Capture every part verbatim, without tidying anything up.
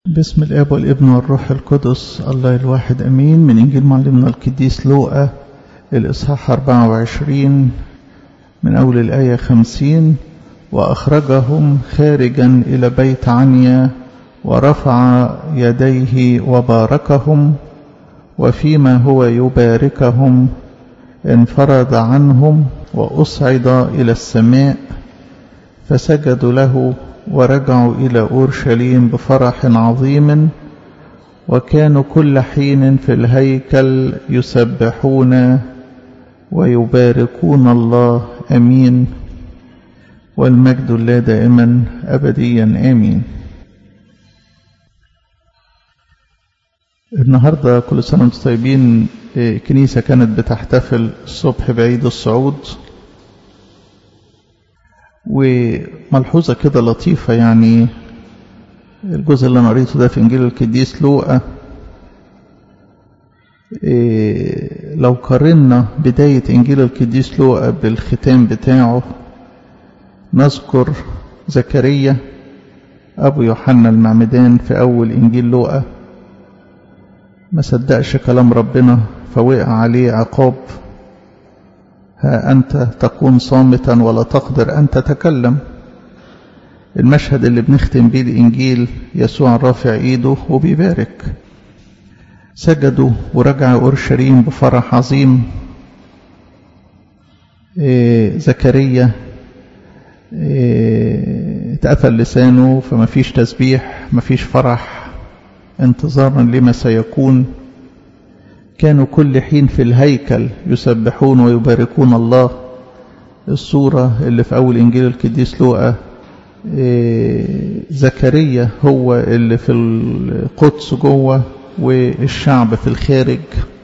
باسم الآب والابن والروح القدس الله الواحد أمين. من إنجيل معلمنا القديس لوقا الإصحاح أربعة وعشرين من أول الآية خمسين. وأخرجهم خارجا إلى بيت عنيا ورفع يديه وباركهم، وفيما هو يباركهم انفرد عنهم وأصعد إلى السماء، فسجدوا له ورجعوا إلى أورشليم بفرح عظيم، وكانوا كل حين في الهيكل يسبحون ويباركون الله. أمين. والمجد لله دائما أبديا آمين. النهاردة كل سنة وانتم طيبين. كنيسة كانت بتحتفل الصبح بعيد الصعود، وملحوظة كده لطيفة، يعني الجزء اللي أنا قريته ده في إنجيل القديس لوقا، إيه لو قارنا بداية إنجيل القديس لوقا بالختام بتاعه نذكر زكريا أبو يوحنا المعمدان في أول إنجيل لوقا، ما صدقش كلام ربنا فوقع عليه عقاب: ها أنت تكون صامتا ولا تقدر أن تتكلم. المشهد اللي بنختم بيه الإنجيل يسوع رافع إيده وبيبارك. سجدوا ورجعوا أورشليم بفرح عظيم. إيه زكريا إيه اتقفل لسانه، فما فيش تسبيح، ما فيش فرح، انتظارا لما سيكون. كانوا كل حين في الهيكل يسبحون ويباركون الله. الصورة اللي في أول إنجيل القديس لوقا إيه زكريا هو اللي في القدس جوه والشعب في الخارج.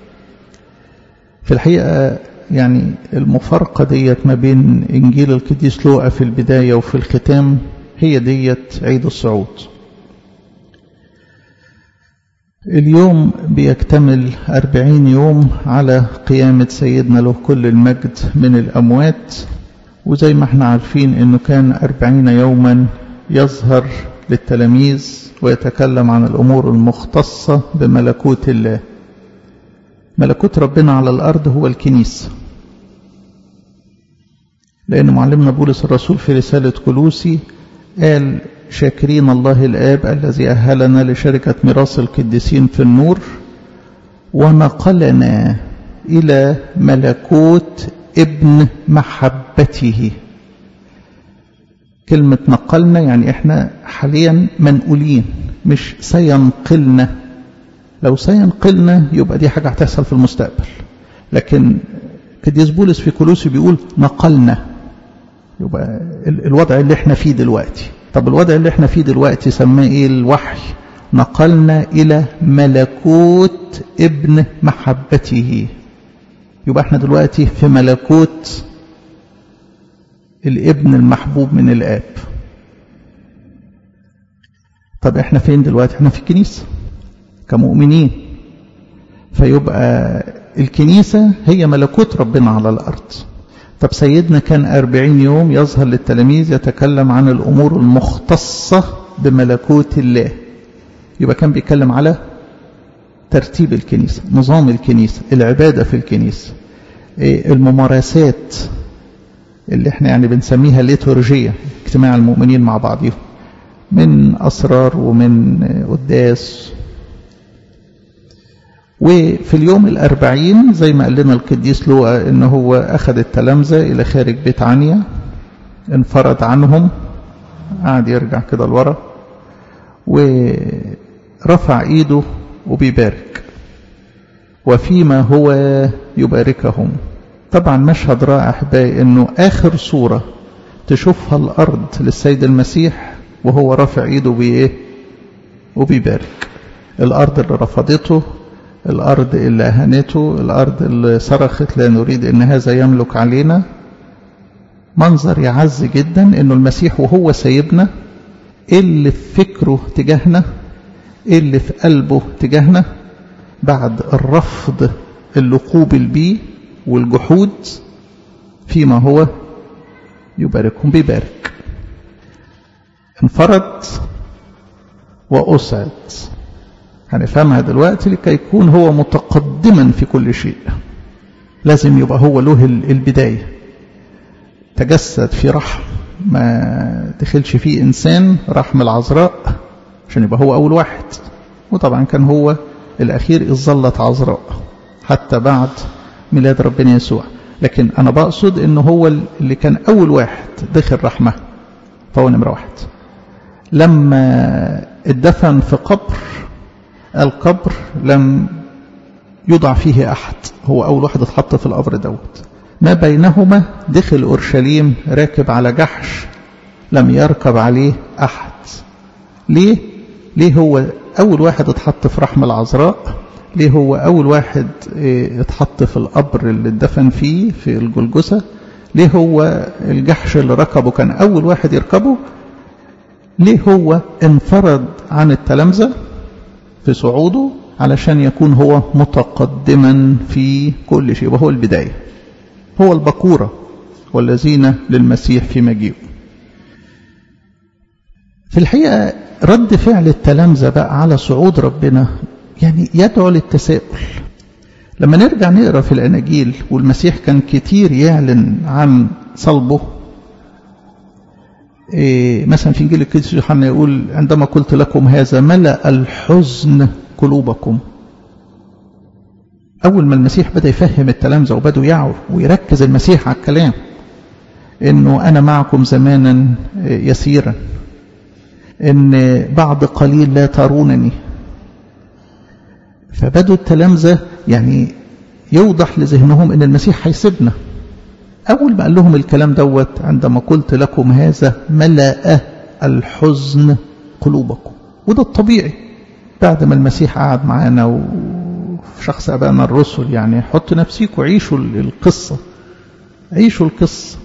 في الحقيقة يعني المفارقة ديت ما بين إنجيل القديس لوقا في البداية وفي الختام هي ديت عيد الصعود. اليوم بيكتمل أربعين يوم على قيامة سيدنا له كل المجد من الأموات، وزي ما احنا عارفين انه كان أربعين يوما يظهر للتلاميذ ويتكلم عن الأمور المختصة بملكوت الله. ملكوت ربنا على الأرض هو الكنيسة، لأن معلمنا بولس الرسول في رسالة كولوسي قال: شاكرين الله الآب الذي أهلنا لشركة ميراث القديسين في النور ونقلنا إلى ملكوت ابن محبته. كلمة نقلنا يعني احنا حاليا منقولين، مش سينقلنا. لو سينقلنا يبقى دي حاجة هتحصل في المستقبل، لكن قديس بولس في كولوسي بيقول نقلنا، يبقى الوضع اللي احنا فيه دلوقتي. طب الوضع اللي احنا فيه دلوقتي سماه ايه الوحي؟ نقلنا الى ملكوت ابن محبته. يبقى احنا دلوقتي في ملكوت الابن المحبوب من الاب. طب احنا فين دلوقتي؟ احنا في الكنيسة كمؤمنين، فيبقى الكنيسة هي ملكوت ربنا على الارض. طب سيدنا كان أربعين يوم يظهر للتلاميذ يتكلم عن الأمور المختصة بملكوت الله. يبقى كان بيتكلم على ترتيب الكنيسة، نظام الكنيسة، العبادة في الكنيسة، الممارسات اللي احنا يعني بنسميها ليتورجية، اجتماع المؤمنين مع بعضهم من أسرار ومن قداس. وفي اليوم الأربعين زي ما قال لنا القديس لوقا إنه هو أخذ التلامذة إلى خارج بيت عنيا، انفرد عنهم، قاعد يرجع كده لورا ورفع إيده وبيبارك. وفيما هو يباركهم. طبعا مشهد رائع أحبائي، إنه آخر صورة تشوفها الأرض للسيد المسيح وهو رافع إيده بإيه وبيبارك. الأرض اللي رفضته، الأرض اللي أهانته، الأرض اللي صرخت لا نريد إن هذا يملك علينا. منظر يعز جدا إنه المسيح وهو سايبنا، اللي في فكره تجاهنا، اللي في قلبه تجاهنا بعد الرفض اللي قوبل بيه والجحود، فيما هو يباركهم بيبارك. انفرد وأسعد. هنفهمها دلوقتي. لكي يكون هو متقدما في كل شيء لازم يبقى هو له البداية. تجسد في رحم ما دخلش فيه إنسان، رحم العذراء، عشان يبقى هو أول واحد. وطبعا كان هو الأخير إذ ظلت عذراء حتى بعد ميلاد ربنا يسوع. لكن أنا بقصد إنه هو اللي كان أول واحد دخل رحمه، فهو نمرة واحد. لما اتدفن في قبر، القبر لم يضع فيه أحد، هو أول واحد اتحط في القبر دوت. ما بينهما دخل أورشليم راكب على جحش لم يركب عليه أحد. ليه؟ ليه هو أول واحد اتحط في رحم العذراء؟ ليه هو أول واحد اتحط في القبر اللي اتدفن فيه في الجلجثة؟ ليه هو الجحش اللي ركبه كان أول واحد يركبه؟ ليه هو انفرد عن التلامذة في صعوده؟ علشان يكون هو متقدما في كل شيء، وهو البداية، هو البكورة والذين للمسيح في مجيئه. في الحقيقة رد فعل التلامذة بقى على صعود ربنا يعني يدعو للتساؤل. لما نرجع نقرأ في الأناجيل، والمسيح كان كتير يعلن عن صلبه. إيه مثلا في إنجيل القديس يوحنا يقول: عندما قلت لكم هذا ملأ الحزن قلوبكم. أول ما المسيح بدأ يفهم التلامذة وبدأوا يعوا ويركز المسيح على الكلام إنه أنا معكم زمانا يسيرا، إن بعد قليل لا ترونني، فبدأوا التلامذة يعني يوضح لذهنهم إن المسيح هيسيبنا. أول ما قال لهم الكلام دوت: عندما قلت لكم هذا ملأ الحزن قلوبكم. وده الطبيعي بعد ما المسيح قعد معانا وفي شخص أبائنا الرسل. يعني حطوا نفسيكم، عيشوا القصة، عيشوا القصة.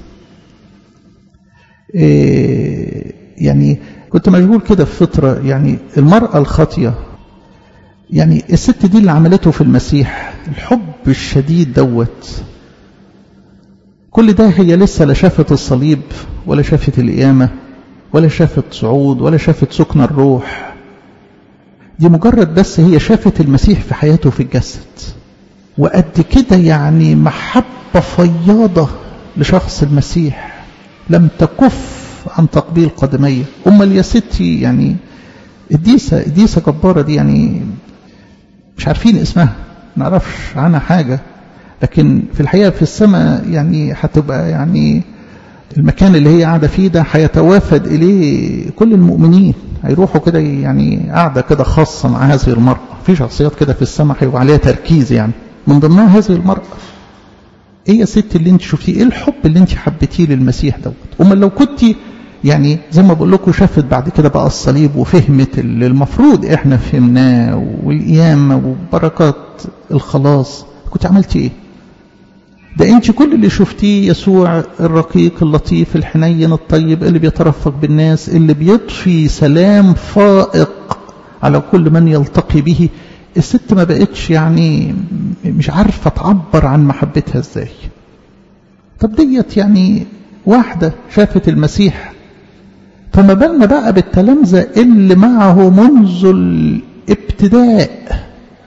إيه يعني كنت مشغول كده في فترة، يعني المرأة الخاطية، يعني الست دي اللي عملته في المسيح الحب الشديد دوت، كل ده هي لسه لا شافت الصليب ولا شافت القيامة ولا شافت صعود ولا شافت سكن الروح. دي مجرد بس هي شافت المسيح في حياته في الجسد، وقد كده يعني محبة فياضة لشخص المسيح لم تكف عن تقبيل قدميه. أمال يا ستي يعني الديسة الديسة جبارة دي، يعني مش عارفين اسمها، نعرفش عنها حاجة، لكن في الحقيقة في السماء يعني هتبقى يعني المكان اللي هي قاعدة فيه ده هيتوافد إليه كل المؤمنين، هيروحوا كده يعني قاعدة كده خاصة مع هذه المرأة. في شخصيات كده في السماء هيبقى عليها تركيز، يعني من ضمنها هذه المرأة. ايه يا ست اللي انت شفتيه؟ ايه الحب اللي انت حبيتيه للمسيح دوت؟ امال لو كنت يعني زي ما بقول لكم شافت بعد كده بقى الصليب وفهمت اللي المفروض احنا فهمناه والقيامة وبركات الخلاص، كنت عملتي ايه؟ ده انت كل اللي شفتيه يسوع الرقيق اللطيف الحنين الطيب اللي بيترفق بالناس، اللي بيضفي سلام فائق على كل من يلتقي به. الست ما بقتش يعني مش عارفة تعبر عن محبتها ازاي. طب ديت يعني واحدة شافت المسيح، فما بالنا بقى بالتلامذة اللي معه منذ الابتداء.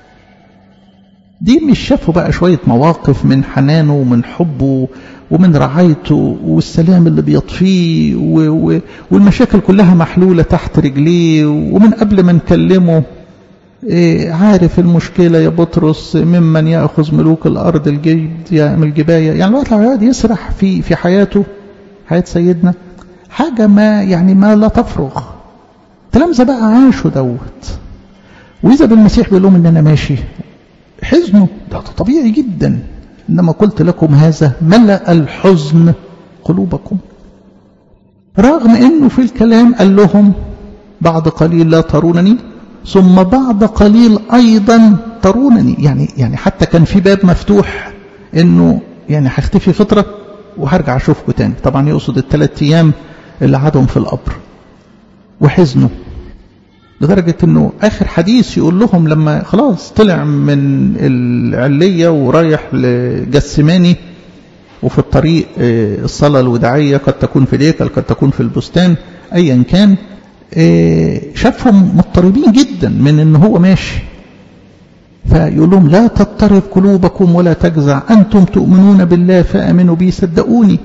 دي مش شافوا بقى شوية مواقف من حنانه ومن حبه ومن رعايته والسلام اللي بيطفيه والمشاكل كلها محلولة تحت رجليه، ومن قبل ما نكلمه إيه عارف المشكلة يا بطرس ممن يأخذ ملوك الأرض الجيد يا من الجباية. يعني الوقت لو يقعد يسرح في في حياته، حياة سيدنا، حاجة ما يعني ما لا تفرغ. تلامذة بقى عاشوا دوت، وإذا بالمسيح بيقول لهم إن أنا ماشي، حزنه ده طبيعي جدا. إنما قلت لكم هذا ملأ الحزن قلوبكم، رغم إنه في الكلام قال لهم بعد قليل لا ترونني ثم بعد قليل أيضا ترونني. يعني يعني حتى كان في باب مفتوح إنه يعني هختفي فترة وهرجع أشوفكم تاني. طبعا يقصد الثلاث أيام اللي قعدهم في القبر. وحزنه لدرجة إنه آخر حديث يقول لهم لما خلاص طلع من العلية ورايح لجسماني، وفي الطريق الصلاة الوداعية قد تكون في الهيكل قد تكون في البستان أيا كان، شافهم مضطربين جدا من ان هو ماشي، فيقول لهم لا تضطرب قلوبكم ولا تجزع، أنتم تؤمنون بالله فآمنوا بي، صدقوني.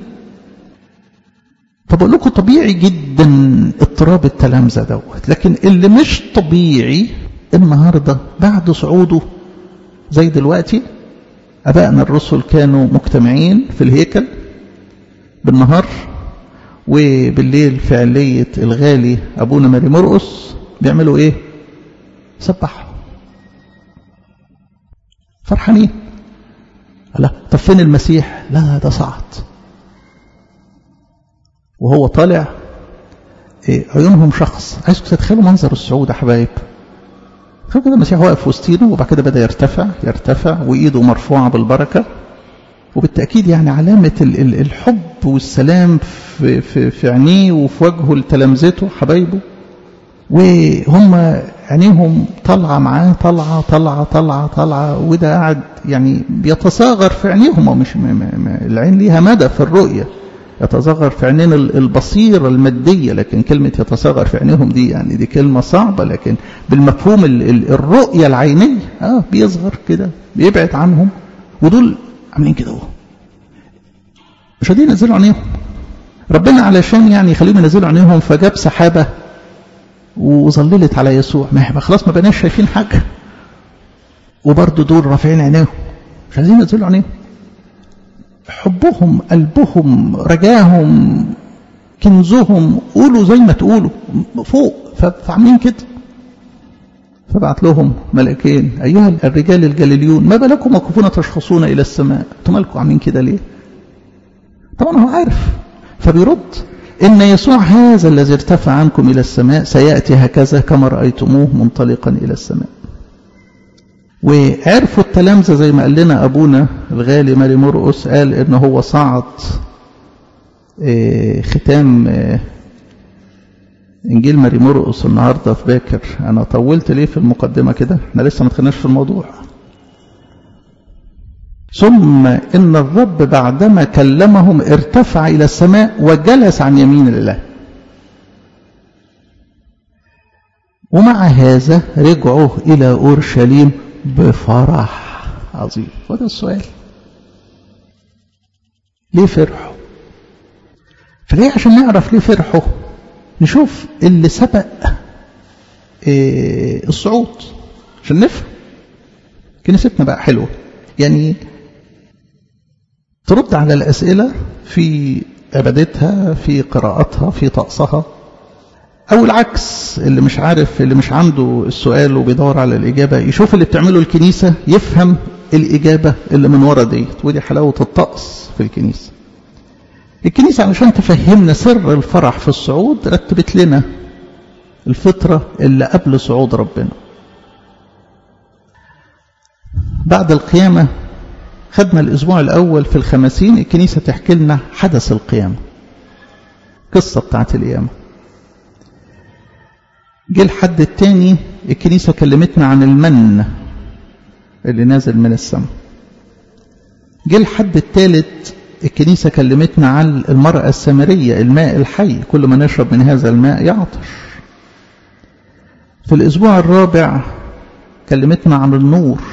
فبقول لكم طبيعي جدا اضطراب التلامذة دوت، لكن اللي مش طبيعي النهاردة بعد صعوده زي دلوقتي. أبائنا الرسل كانوا مجتمعين في الهيكل بالنهار، وبالليل في علية الغالي أبونا ماري مرقس بيعملوا إيه؟ سبحوا فرحانين. لا طب فين المسيح؟ لا ده صعد، وهو طالع إيه عيونهم شخص. عايزكم تتخيلوا منظر الصعود يا حبايب. خلوا كده المسيح واقف وسطينه، وبعد كده بدأ يرتفع يرتفع وإيده مرفوعة بالبركة، وبالتأكيد يعني علامة الحب والسلام في, في, في عينيه وفي وجهه لتلامذته حبايبه، وهم عينيهم طالعة معاه طالعة طالعة طالعة طالعة، وده قاعد يعني بيتصاغر في عينيهم. مش العين ليها مدى في الرؤية، يتصاغر في عينين البصيرة المادية، لكن كلمة يتصاغر في عينيهم دي يعني دي كلمة صعبة، لكن بالمفهوم الرؤية العينية اه بيصغر كده بيبعد عنهم، ودول عاملين كده اهو مش قادرين ينزلوا عينيهم. ربنا علشان يعني يخليهم ينزلوا عينيهم فجاب سحابة وظللت على يسوع، ما خلاص ما بقناش شايفين حاجة، وبرضه دول رافعين عينيهم مش عايزين ينزلوا عينيهم. حبهم قلبهم رجاهم كنزهم، قولوا زي ما تقولوا فوق، فعاملين كده. فبعت لهم ملائكين، أيها الرجال الجليليون ما بالكم وقفون تشخصون إلى السماء، انتم مالكم عاملين كده ليه؟ طبعا هو عارف، فبيرد إن يسوع هذا الذي ارتفع عنكم إلى السماء سيأتي هكذا كما رأيتموه منطلقا إلى السماء. وعرفوا التلامذة زي ما قال لنا أبونا الغالي ماري مرقس، قال إنه هو صعد ختام إنجيل ماري مرقس النهاردة في باكر. أنا طولت ليه في المقدمة كده؟ احنا لسه ما دخلناش في الموضوع. ثم إن الرب بعدما كلمهم ارتفع إلى السماء وجلس عن يمين الله، ومع هذا رجعوا إلى أورشليم بفرح عظيم. وده السؤال، ليه فرحوا؟ فليه عشان نعرف ليه فرحوا نشوف اللي سبق إيه الصعود عشان نفهم. كنيستنا بقى حلوة يعني ترد على الأسئلة في عبادتها في قراءتها في طقسها، أو العكس اللي مش عارف اللي مش عنده السؤال وبيدور على الإجابة يشوف اللي بتعمله الكنيسة يفهم الإجابة اللي من ورا ديت. ودي حلاوة الطقس في الكنيسة. الكنيسة علشان تفهمنا سر الفرح في الصعود رتبت لنا الفترة اللي قبل صعود ربنا. بعد القيامة خدنا الأسبوع الأول في الخمسين الكنيسة تحكي لنا حدث القيامة، قصة بتاعت القيامة. جه الحد الثاني الكنيسة كلمتنا عن المن اللي نازل من السماء. جه الحد الثالث الكنيسة كلمتنا عن المرأة السامرية، الماء الحي، كل ما نشرب من هذا الماء يعطش. في الأسبوع الرابع كلمتنا عن النور،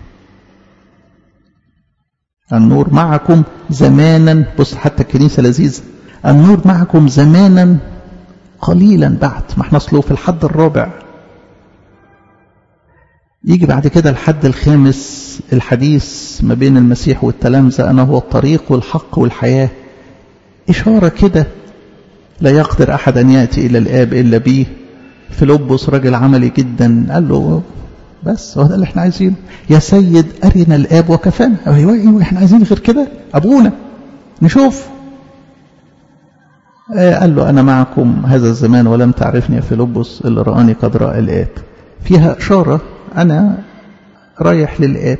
النور معكم زمانا، بص حتى الكنيسة لذيذة، النور معكم زمانا قليلا بعد ما احنا اصله في الحد الرابع. يجي بعد كده الحد الخامس الحديث ما بين المسيح والتلامذة، أنا هو الطريق والحق والحياة، إشارة كده لا يقدر أحد أن يأتي إلى الآب إلا بيه. فيلبس راجل عملي جدا قال له بس هو ده اللي احنا عايزينه يا سيد، أرنا الآب وكفانا. أيوة أيوة احنا عايزين غير كده، أبونا نشوف. قال له أنا معكم هذا الزمان ولم تعرفني يا فيلبس، اللي رآني قد رأى الآب. فيها إشارة أنا رايح للآب.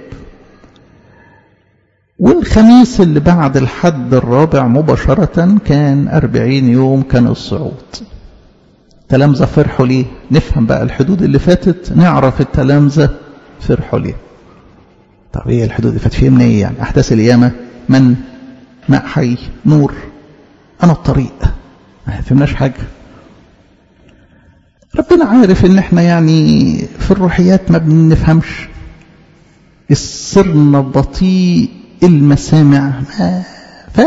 والخميس اللي بعد الحد الرابع مباشرة كان أربعين يوم كان الصعود. التلامذة فرحوا ليه؟ نفهم بقى الحدود اللي فاتت نعرف التلامذة فرحوا ليه. طب ايه الحدود اللي فاتت فيها من ايه يعني؟ أحداث القيامة، من ماء حي، نور، أنا الطريق، ما فهمناش حاجة. ربنا عارف ان احنا يعني في الروحيات ما بنفهمش، السرنا بطيء المسامع، ف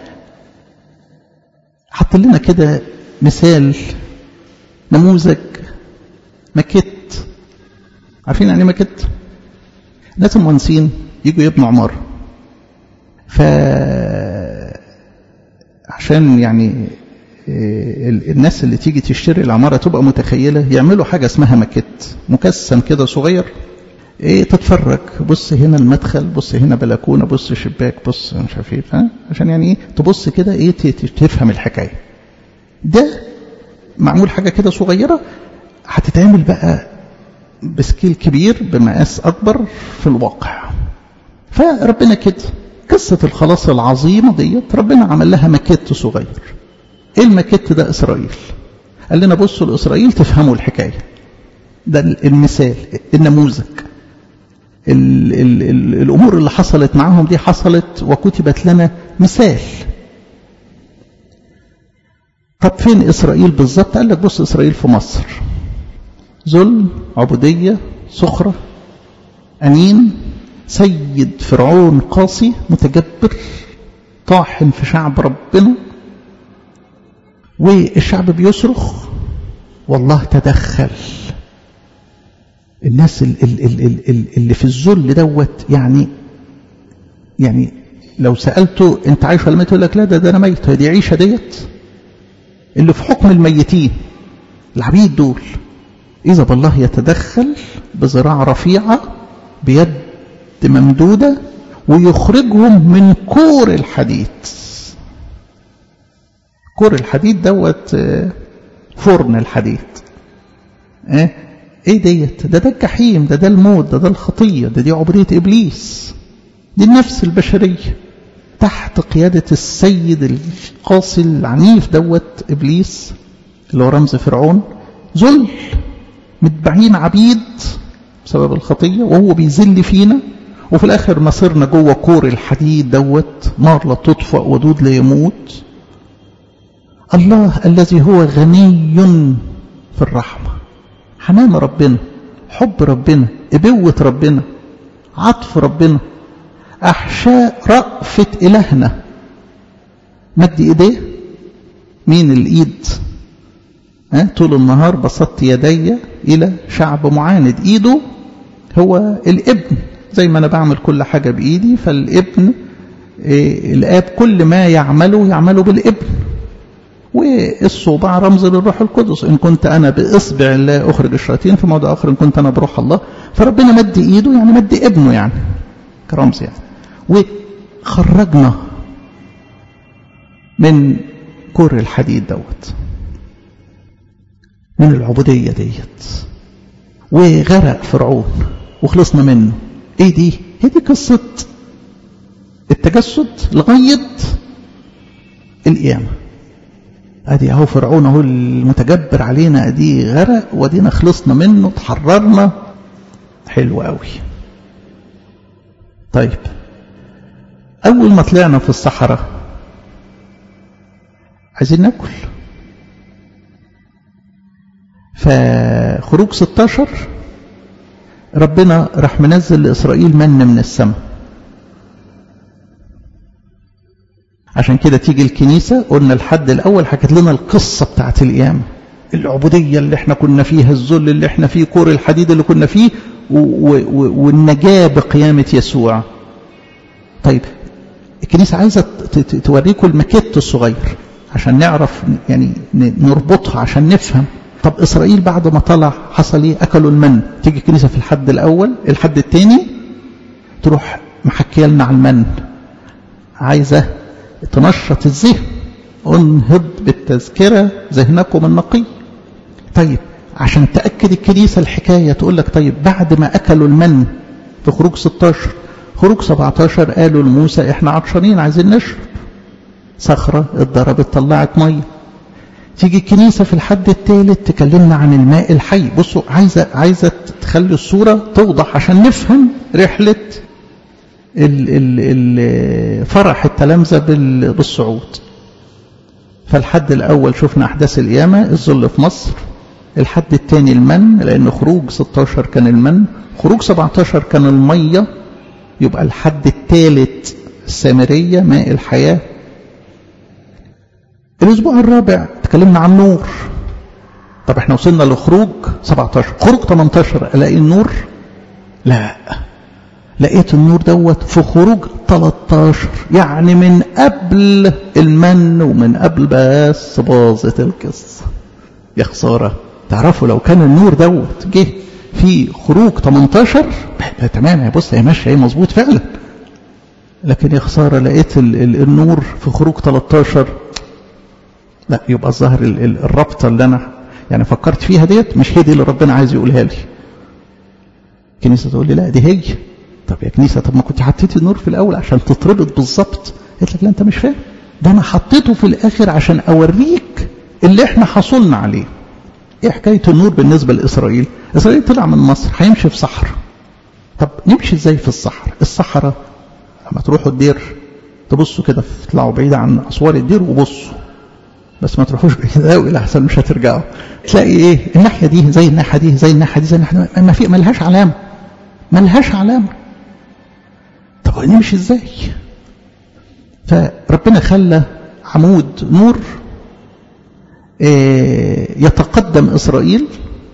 حط لنا كده مثال، نموذج، ماكيت. عارفين يعني ماكيت؟ ناس المهندسين يجوا يبنوا عمارة، ف عشان يعني الناس اللي تيجي تشتري العمارة تبقى متخيلة، يعملوا حاجة اسمها ماكيت، مكسم كده صغير، ايه تتفرج، بص هنا المدخل، بص هنا بلكونة، بص شباك، بص مش عارف ايه، عشان يعني ايه تبص كده ايه تفهم الحكاية. ده معمول حاجة كده صغيرة، هتتعمل بقى بسكيل كبير بمقاس أكبر في الواقع. فربنا كده قصة الخلاص العظيمة ديت ربنا عمل لها ماكيت صغير. ايه الماكيت ده؟ إسرائيل. قال لنا بصوا لإسرائيل تفهموا الحكاية. ده المثال، النموذج، ال ال ال الأمور اللي حصلت معهم دي حصلت وكتبت لنا مثال. طب فين إسرائيل بالظبط؟ قال لك بص إسرائيل في مصر، ذل، عبودية، صخرة، أنين، سيد فرعون قاسي متجبر طاحن في شعب ربنا، والشعب بيصرخ والله تدخل. الناس اللي في الذل دوت يعني يعني لو سألته انت عايش ولا ميت يقول لك لا ده, ده انا ميت. دي عيشة ديت اللي في حكم الميتين العبيد دول. إذا بالله يتدخل بذراع رفيعة بيد ممدودة ويخرجهم من كور الحديد. كور الحديد دوت فرن الحديد. ايه ايه ديت؟ ده ده الجحيم، ده ده الموت، ده ده الخطية، ده دي عبودية إبليس، دي النفس البشرية تحت قيادة السيد القاسي العنيف دوت إبليس اللي هو رمز فرعون. ذل، متبعين عبيد بسبب الخطية وهو بيذل فينا، وفي الآخر مصيرنا جوه كور الحديد دوت، نار لا تطفأ ودود لا يموت. الله الذي هو غني في الرحمة، حنان ربنا، حب ربنا، إبوة ربنا، عطف ربنا، أحشاء رأفة إلهنا، مد إيديه. مين الإيد؟ أه؟ طول النهار بسطت يدي إلى شعب معاند. إيده هو الابن، زي ما أنا بعمل كل حاجة بإيدي، فالابن إيه الآب كل ما يعمله يعمله بالابن. والصوبع رمز للروح القدس، إن كنت أنا بإصبع الله أخرج الشياطين، في موضع آخر إن كنت أنا بروح الله. فربنا مد إيده يعني مد ابنه يعني كرمز يعني، وخرجنا من كور الحديد دوت، من العبودية ديت، وغرق فرعون وخلصنا منه. ايه دي؟ هي دي قصة التجسد لغاية القيامة. ادي اهو فرعون اهو المتجبر علينا، ادي غرق ودينا خلصنا منه، تحررنا. حلو قوي. طيب اول ما طلعنا في الصحراء عايزين ناكل، فخروج ستاشر ربنا راح منزل لإسرائيل من من السماء. عشان كده تيجي الكنيسة، قلنا الحد الأول حكت لنا القصة بتاعت القيامة، العبودية اللي احنا كنا فيها، الذل اللي احنا فيه، كور الحديد اللي كنا فيه، والنجاة بقيامة يسوع. طيب الكنيسة عايزة توريكم الماكيت الصغير عشان نعرف يعني نربطها عشان نفهم. طب إسرائيل بعد ما طلع حصل ايه؟ أكلوا المن. تيجي الكنيسة في الحد الأول، الحد الثاني تروح محكية لنا على المن، عايزة تنشط الذهن، انهض بالتذكرة ذهنكم النقي. طيب عشان تأكد الكنيسة الحكاية تقول لك طيب بعد ما أكلوا المن في خروج ستاشر، خروج سبعتاشر قالوا لموسى احنا عطشانين عايزين نشرب، صخرة اتضربت طلعت مية. تيجي الكنيسة في الحد الثالث تكلمنا عن الماء الحي. بصوا عايزة عايزة تخلي الصورة توضح عشان نفهم رحلة ال ال ال فرح التلامذة بالصعود. فالحد الأول شفنا أحداث القيامة، الذل في مصر، الحد الثاني المن، لأن خروج ستاشر كان المن، خروج سبعتاشر كان المية، يبقى الحد الثالث السامرية ماء الحياة. الأسبوع الرابع تكلمنا عن نور. طب احنا وصلنا لخروج سبعتاشر، خروج تمنتاشر ألاقي النور؟ لا، لقيت النور دوت في خروج تلتاشر، يعني من قبل المن ومن قبل بس باظت القصة. يا خسارة، تعرفوا لو كان النور دوت جه في خروج تمنتاشر تمام، هي بص هي ماشيه هي مظبوط فعلا، لكن يا خسارة لقيت ال ال النور في خروج تلتاشر. لا، يبقى الظاهر الرابطة اللي أنا يعني فكرت فيها ديت مش هي دي اللي ربنا عايز يقولها لي. كنيسة تقول لي لا دي هي. طب يا كنيسة، طب ما كنت حطيتي النور في الأول عشان تتربط بالظبط. قلت لك لا أنت مش فاهم، ده أنا حطيته في الآخر عشان أوريك اللي احنا حصلنا عليه. ايه حكاية النور بالنسبة لإسرائيل؟ إسرائيل طلع من مصر هيمشي في صحراء. طب نمشي ازاي في الصحراء؟ الصحراء لما تروحوا الدير تبصوا كده، تطلعوا بعيد عن أسوار الدير وبصوا، بس ما تروحوش بعيد قوي لحسن مش هترجعوا. تلاقي ايه؟ الناحية دي زي الناحية دي زي الناحية دي زي الناحية دي، ما في ملهاش علامة، ملهاش علامة. طب نمشي ازاي؟ فربنا خلى عمود نور يتقدم إسرائيل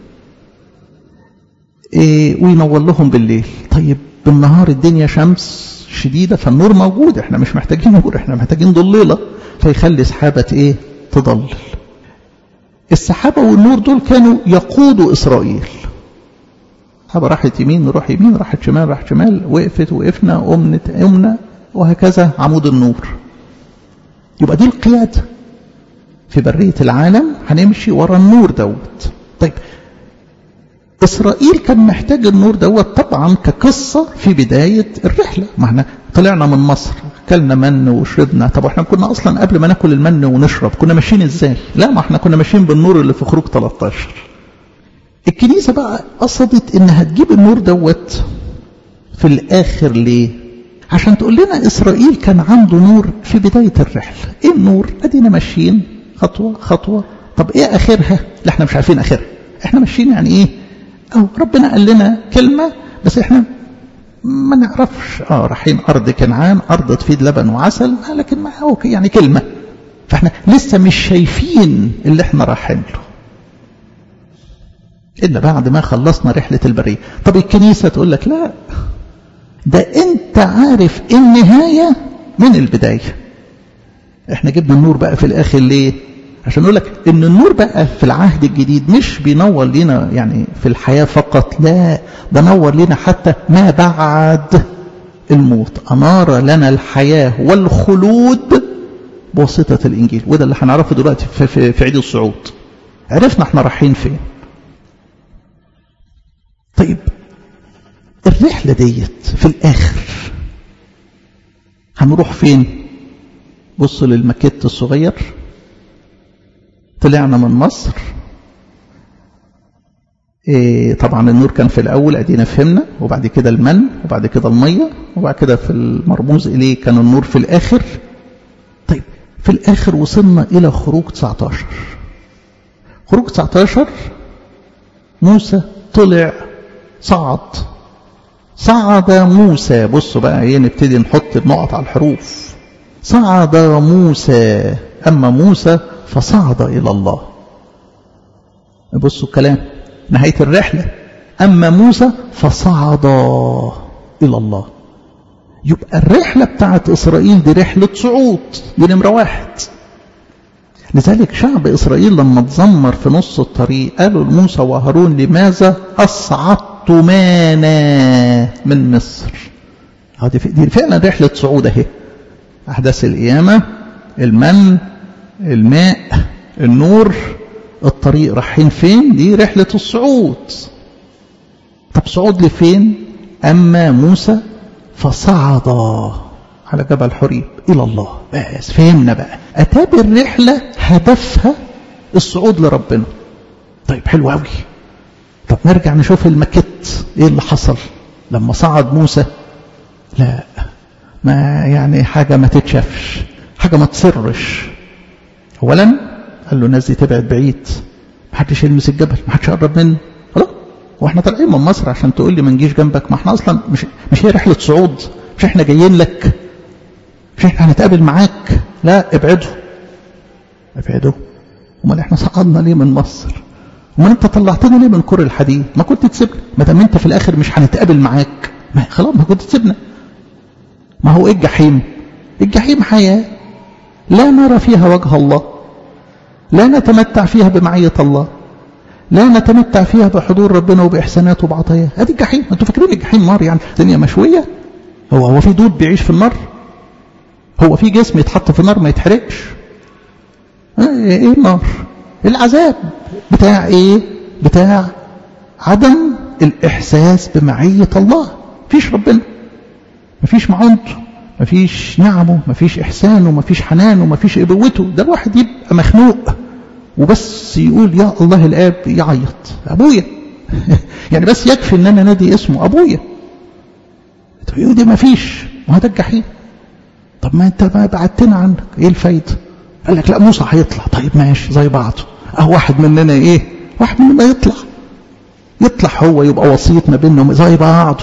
وينور لهم بالليل. طيب بالنهار الدنيا شمس شديدة فالنور موجود، احنا مش محتاجين نور، احنا محتاجين ضليلة، فيخلي سحابة ايه؟ تضلل. السحابة والنور دول كانوا يقودوا إسرائيل. سحابة راحت يمين نروح يمين، راحت شمال راحت شمال، وقفت وقفنا، أمنت أمنا، وهكذا عمود النور. يبقى دي القيادة في برية العالم، هنمشي ورا النور دوت. طيب إسرائيل كان محتاج النور دوت طبعا كقصة في بداية الرحلة. ما احنا طلعنا من مصر كلنا من وشربنا، طب احنا كنا أصلا قبل ما ناكل المن ونشرب كنا ماشيين ازاي؟ لا، ما احنا كنا ماشيين بالنور اللي في خروج تلتاشر. الكنيسة بقى قصدت انها تجيب النور دوت في الآخر. ليه؟ عشان تقول لنا إسرائيل كان عنده نور في بداية الرحلة. ايه النور؟ ادينا ماشيين خطوة خطوة. طب ايه اخرها؟ لا احنا مش عارفين اخرها، احنا ماشيين يعني ايه؟ أو ربنا قال لنا كلمة بس احنا ما نعرفش. اه رايحين أرض كنعان، أرض تفيد لبن وعسل، لكن ما هو يعني كلمة، فاحنا لسه مش شايفين اللي احنا رايحين له إلا بعد ما خلصنا رحلة البرية. طب الكنيسة تقول لك لا، ده انت عارف النهاية من البداية. احنا جبنا النور بقى في الآخر ليه؟ عشان نقول لك ان النور بقى في العهد الجديد مش بينور لنا يعني في الحياة فقط، لا ده نور لنا حتى ما بعد الموت. أنار لنا الحياة والخلود بواسطة الإنجيل. وده اللي هنعرفه دلوقتي في, في, في عيد الصعود. عرفنا احنا رايحين فين. طيب الرحلة ديت في الآخر هنروح فين؟ بصوا للمكت الصغير. طلعنا من مصر، إيه طبعا النور كان في الأول أدينا فهمنا، وبعد كده المن، وبعد كده المية، وبعد كده في المرموز إليه كان النور في الآخر. طيب في الآخر وصلنا إلى خروج تسعتاشر. خروج تسعتاشر موسى طلع صعد صعد موسى. بصوا بقى ايه، نبتدي نحط النقط على الحروف. صعد موسى، أما موسى فصعد إلى الله. بصوا الكلام نهاية الرحلة، أما موسى فصعد إلى الله. يبقى الرحلة بتاعت إسرائيل دي رحلة صعود، دي نمرة واحد. لذلك شعب إسرائيل لما تزمر في نص الطريق قالوا لموسى وهارون لماذا أصعدتمانا من مصر؟ دي فعلا رحلة صعود اهي. أحداث القيامة، المن، الماء، النور، الطريق رايحين فين؟ دي رحلة الصعود. طب صعود لفين؟ أما موسى فصعد على جبل حريب إلى الله. بس فهمنا بقى، أتاب الرحلة هدفها الصعود لربنا. طيب حلو قوي. طب نرجع نشوف المكت ايه اللي حصل لما صعد موسى. لا، ما يعني حاجة ما تتشافش، حاجة ما تصرش. أولا قال له الناس دي تبعد بعيد، محدش يلمس الجبل، محدش يقرب منه. خلاص، واحنا طالعين من مصر عشان تقول لي ما نجيش جنبك؟ ما احنا اصلا مش مش هي رحله صعود، مش احنا جايين لك، مش احنا هنتقابل معاك. لا، ابعدوا ابعدوا. امال احنا صعدنا ليه من مصر؟ امال انت طلعتنا ليه من كور الحديد؟ ما كنت تسيبنا، ما دام انت في الاخر مش هنتقابل معاك، ما خلاص ما كنت تسيبنا. ما هو ايه الجحيم؟ الجحيم حياه لا نرى فيها وجه الله، لا نتمتع فيها بمعيه الله، لا نتمتع فيها بحضور ربنا وباحساناته وبعطاياه. هذه الجحيم. انتوا فاكرين الجحيم نار يعني الدنيا مشويه؟ هو هو في دود بيعيش في النار؟ هو في جسم يتحط في النار ما يتحرقش؟ ايه النار؟ العذاب بتاع ايه؟ بتاع عدم الاحساس بمعيه الله. مفيش ربنا، مفيش معونته، مفيش نعمه، مفيش احسانه، مفيش حنانه، مفيش ابوته. ده الواحد يبقى مخنوق وبس يقول يا الله الاب يعيط ابويا يعني بس يكفي ان انا نادي اسمه ابويا. تقول دي مفيش، ما هذا الجحيم. طب ما انت ما بعدتنا عنك، ايه الفايده؟ قال لك لا موسى هيطلع. طيب ماشي زي بعضه، اه واحد مننا ايه؟ واحد مننا يطلع يطلع هو يبقى وسيط ما بينهم زي بعضه.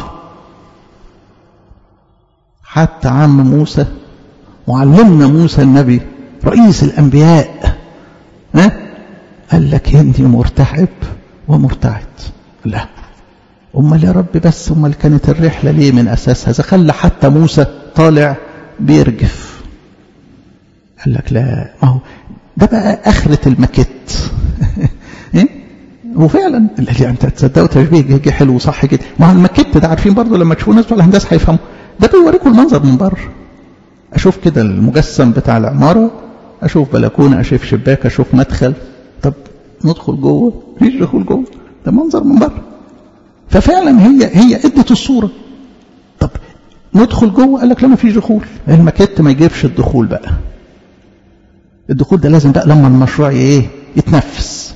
حتى عم موسى وعلمنا موسى النبي رئيس الانبياء ها قال لك اني مرتعب ومرتعد. لا، امال يا رب بس امال كانت الرحله ليه من اساسها؟ اذا خلى حتى موسى طالع بيرجف. قال لك لا، ما هو ده بقى اخره المكت ايه؟ وفعلا اللي انت تصدقوا تشبيه جه حلو صح كده. ما هو المكت ده عارفين برضه لما تشوفوا ناس بتوع الهندسه هيفهموا. ده بيوريكم المنظر من بره. اشوف كده المجسم بتاع العماره، اشوف بلكونه، اشوف شباك، اشوف مدخل. طب ندخل جوه؟ مفيش دخول جوه، ده منظر من بره. ففعلا هي هي ادت الصوره. طب ندخل جوه؟ قال لك لا مفيش دخول. المكت ما يجيبش الدخول بقى. الدخول ده لازم بقى لما المشروع ايه؟ يتنفذ.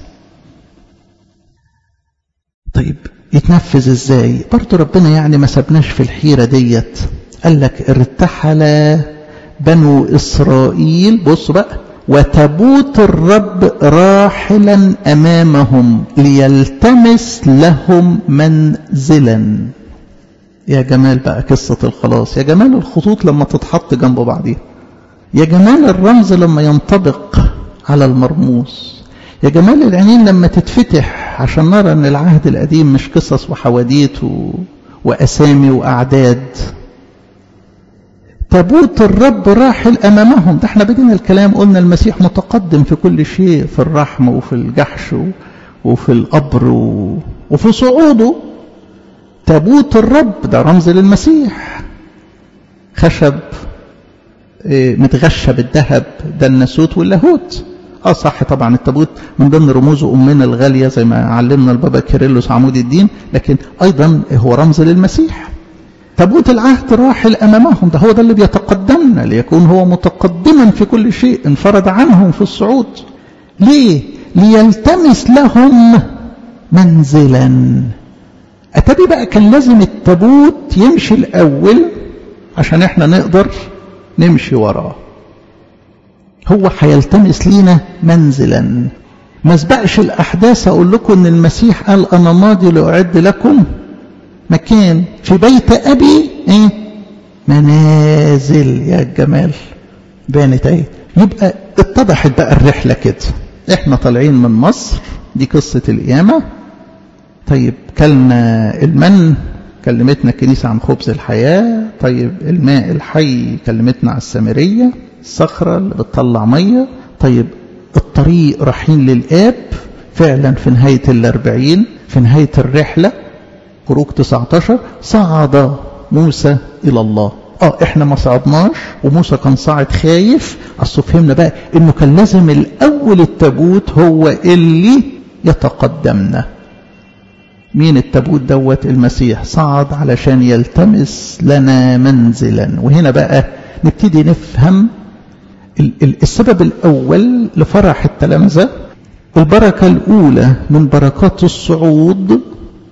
طيب يتنفذ ازاي؟ برضه ربنا يعني ما سبناش في الحيره ديت. قال لك ارتحل بنو اسرائيل، بصوا بقى، وتابوت الرب راحلا امامهم ليلتمس لهم منزلا. يا جمال بقى قصه الخلاص، يا جمال الخطوط لما تتحط جنب بعضيها، يا جمال الرمز لما ينطبق على المرموز، يا جمال العينين لما تتفتح عشان نرى ان العهد القديم مش قصص وحواديت و... واسامي واعداد. تابوت الرب راحل امامهم. ده احنا بدينا الكلام قلنا المسيح متقدم في كل شيء، في الرحم وفي الجحش وفي القبر و... وفي صعوده. تابوت الرب ده رمز للمسيح، خشب متغشى بالذهب، ده الناسوت واللاهوت. اه صح طبعا التابوت من ضمن رموز امنا الغاليه زي ما علمنا البابا كيرلس عمود الدين، لكن ايضا هو رمز للمسيح. تابوت العهد راحل امامهم، ده هو ده اللي بيتقدمنا ليكون هو متقدما في كل شيء، انفرد عنهم في الصعود. ليه؟ ليلتمس لهم منزلا. اتبي بقى كان لازم التابوت يمشي الاول عشان احنا نقدر نمشي وراه. هو هيلتمس لينا منزلا. ما سبقش الاحداث اقول لكم ان المسيح قال انا ماضي لاعد لكم مكان في بيت ابي ايه؟ منازل. يا الجمال بانت ايه. يبقى اتضحت بقى الرحله كده. احنا طالعين من مصر، دي قصه القيامه. طيب كلنا المن، كلمتنا الكنيسه عن خبز الحياه. طيب الماء الحي كلمتنا على السامريه، الصخره اللي بتطلع ميه. طيب الطريق رايحين للاب فعلا في نهايه الاربعين، في نهايه الرحله خروج تسعة عشر صعد موسى الى الله. اه احنا ما صعدناش وموسى كان صاعد خايف. اصل فهمنا بقى انه كان لازم الاول التابوت هو اللي يتقدمنا. مين التابوت دوت؟ المسيح صعد علشان يلتمس لنا منزلا. وهنا بقى نبتدي نفهم السبب الاول لفرح التلامذة. البركة الاولى من بركات الصعود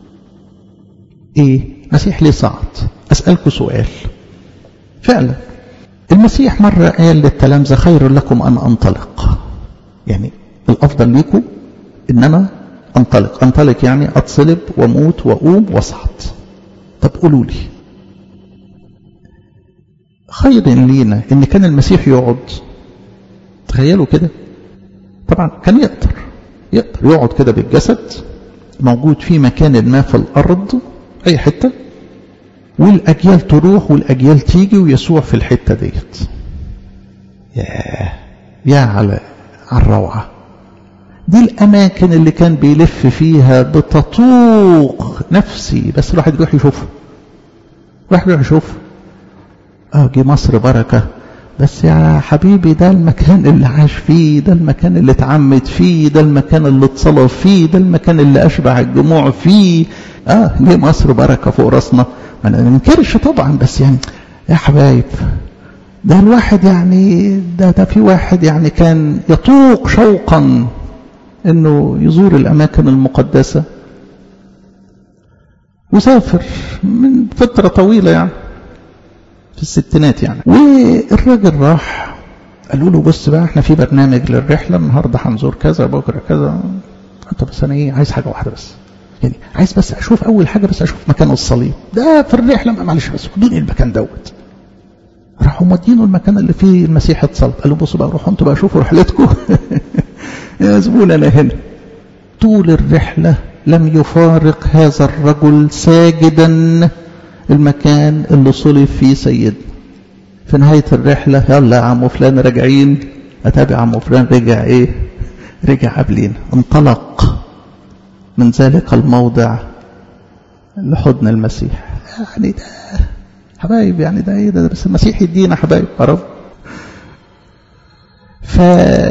ايه؟ المسيح ليه صعد؟ اسألكم سؤال. فعلا المسيح مرة قال للتلامذة خير لكم ان انطلق، يعني الافضل لكم ان انا انطلق. انطلق يعني اتصلب واموت واقوم واصعد. طب قولوا لي، خير لينا ان كان المسيح يقعد؟ تخيلوا كده. طبعا كان يقدر يقدر يقعد كده بالجسد موجود في مكان ما في الارض اي حته، والاجيال تروح والاجيال تيجي ويسوع في الحته ديت. يا يا على على الروعه. دي الاماكن اللي كان بيلف فيها بتطوق نفسي، بس الواحد يروح يشوفها. الواحد يروح يشوفها. اه جه مصر بركه، بس يا حبيبي ده المكان اللي عاش فيه، ده المكان اللي اتعمد فيه، ده المكان اللي اتصلى فيه، ده المكان اللي اشبع الجموع فيه. اه جه مصر بركه فوق راسنا، ما ننكرش طبعا، بس يعني يا حبايب ده الواحد يعني ده ده في واحد يعني كان يطوق شوقا انه يزور الاماكن المقدسه، وسافر من فتره طويله يعني في الستينات يعني. والراجل راح قالوا له بص بقى احنا في برنامج للرحله، النهارده هنزور كذا بكره كذا. انت بس انا ايه عايز حاجه واحده بس، يعني عايز بس اشوف اول حاجه، بس اشوف مكان الصليب ده في الرحله، معلش بس ادوني المكان دوت. راحوا مودينه المكان اللي فيه المسيح اتصلب. قالوا بصوا بقى روحوا انتوا بقى شوفوا رحلتكم يا زبون انا هنا. طول الرحله لم يفارق هذا الرجل ساجدا المكان اللي صلب فيه سيدنا. في نهايه الرحله يلا يا عم فلان راجعين، اتابع عم فلان رجع ايه؟ رجع قبلينا. انطلق من ذلك الموضع لحضن المسيح. يعني ده حبايب يعني ده ايه ده؟ بس المسيح يدينا حبايب يا رب. ف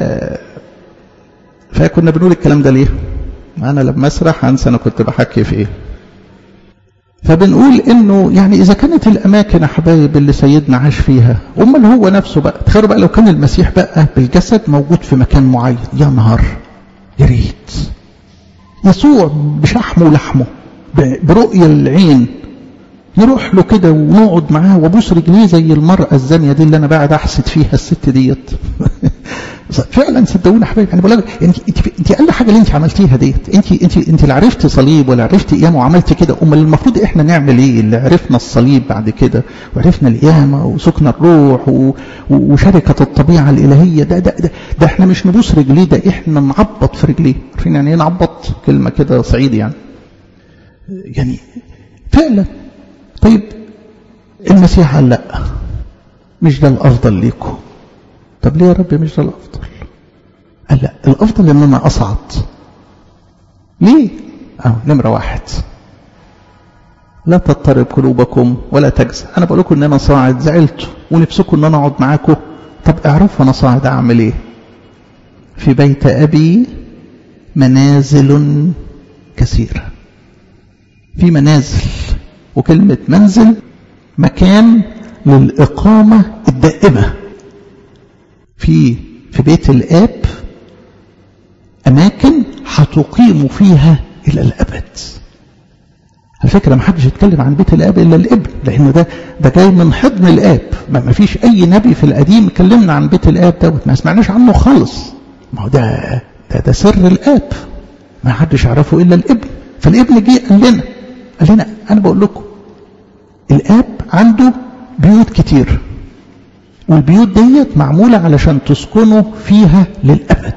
فكنا بنقول الكلام ده ليه؟ انا لما اسرح انسى انا كنت بحكي في ايه. فبنقول انه يعني اذا كانت الاماكن يا حبايب اللي سيدنا عاش فيها، امال هو نفسه بقى تخيلوا بقى لو كان المسيح بقى بالجسد موجود في مكان معين، يا نهار يا ريت يسوع بشحمه ولحمه برؤية العين نروح له كده ونقعد معاه وابوس رجليه زي المرأة الزانية دي اللي انا قاعد احسد فيها الست ديت. فعلا صدقوني يا حبايبي، انا بقول لك انت انت انت اقل حاجه اللي انت عملتيها ديت، انت انت انت لا عرفتي صليب ولا عرفتي قيامه وعملتي كده. امال المفروض احنا نعمل ايه؟ اللي عرفنا الصليب بعد كده وعرفنا القيامه وسكن الروح و... وشركه الطبيعه الالهيه، ده ده ده, ده احنا مش نبوس رجليه، ده احنا نعبط في رجليه. عارفين يعني ايه نعبط؟ كلمه كده صعيدي يعني. يعني فعلا. طيب المسيح قال لا مش ده الافضل ليكم. طب ليه يا رب مش ده الافضل؟ قال لا الافضل ان انا اصعد. ليه؟ اه نمره واحد لا تضطرب قلوبكم ولا تجزع. انا بقول لكم ان انا صاعد زعلت ونفسكم ان انا اقعد معاكم. طب اعرفوا انا صاعد اعمل ايه؟ في بيت ابي منازل كثيره. في منازل، وكلمه منزل مكان للاقامه الدائمه. في في بيت الآب أماكن هتقيم فيها إلى الأبد. على فكرة ما حدش يتكلم عن بيت الآب إلا الابن، لأنه ده ده جاي من حضن الآب. ما فيش أي نبي في القديم كلمنا عن بيت الآب دوت، ما سمعناش عنه خالص. ما هو ده ده, ده سر الآب، ما حدش يعرفه إلا الابن. فالابن جه قال لنا قال لنا أنا بقول لكم الآب عنده بيوت كتير، والبيوت ديت معمولة علشان تسكنوا فيها للأبد.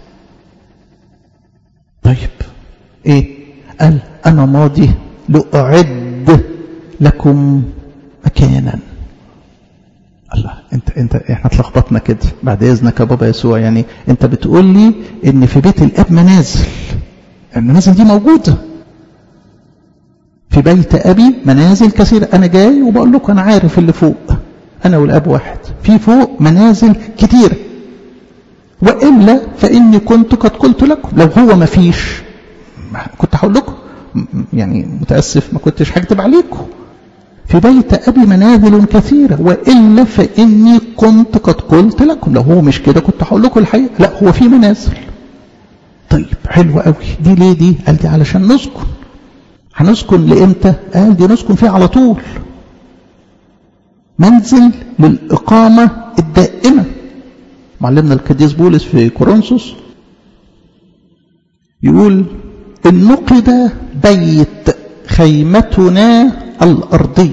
طيب ايه؟ قال انا ماضي لأعد لكم مكانا. الله، انت انت احنا اتلخبطنا كده بعد اذنك يا بابا يسوع. يعني انت بتقول لي ان في بيت الاب منازل، المنازل دي موجودة في بيت ابي منازل كثيرة. انا جاي وبقول لكم انا عارف اللي فوق، أنا والأب واحد، في فوق منازل كتير، وإلا فإني كنت قد قلت لكم. لو هو ما فيش كنت هقول لكم، يعني متأسف ما كنتش هكتب عليكم. في بيت أبي منازل كثيرة وإلا فإني كنت قد قلت لكم. لو هو مش كده كنت هقول لكم الحقيقة. لا هو في منازل. طيب حلو قوي. دي ليه دي؟ قال دي علشان نسكن. هنسكن لإمتى؟ قال دي نسكن فيه على طول. منزل للإقامة الدائمة. معلمنا القديس بولس في كورنثوس يقول إن نقد بيت خيمتنا الأرضي.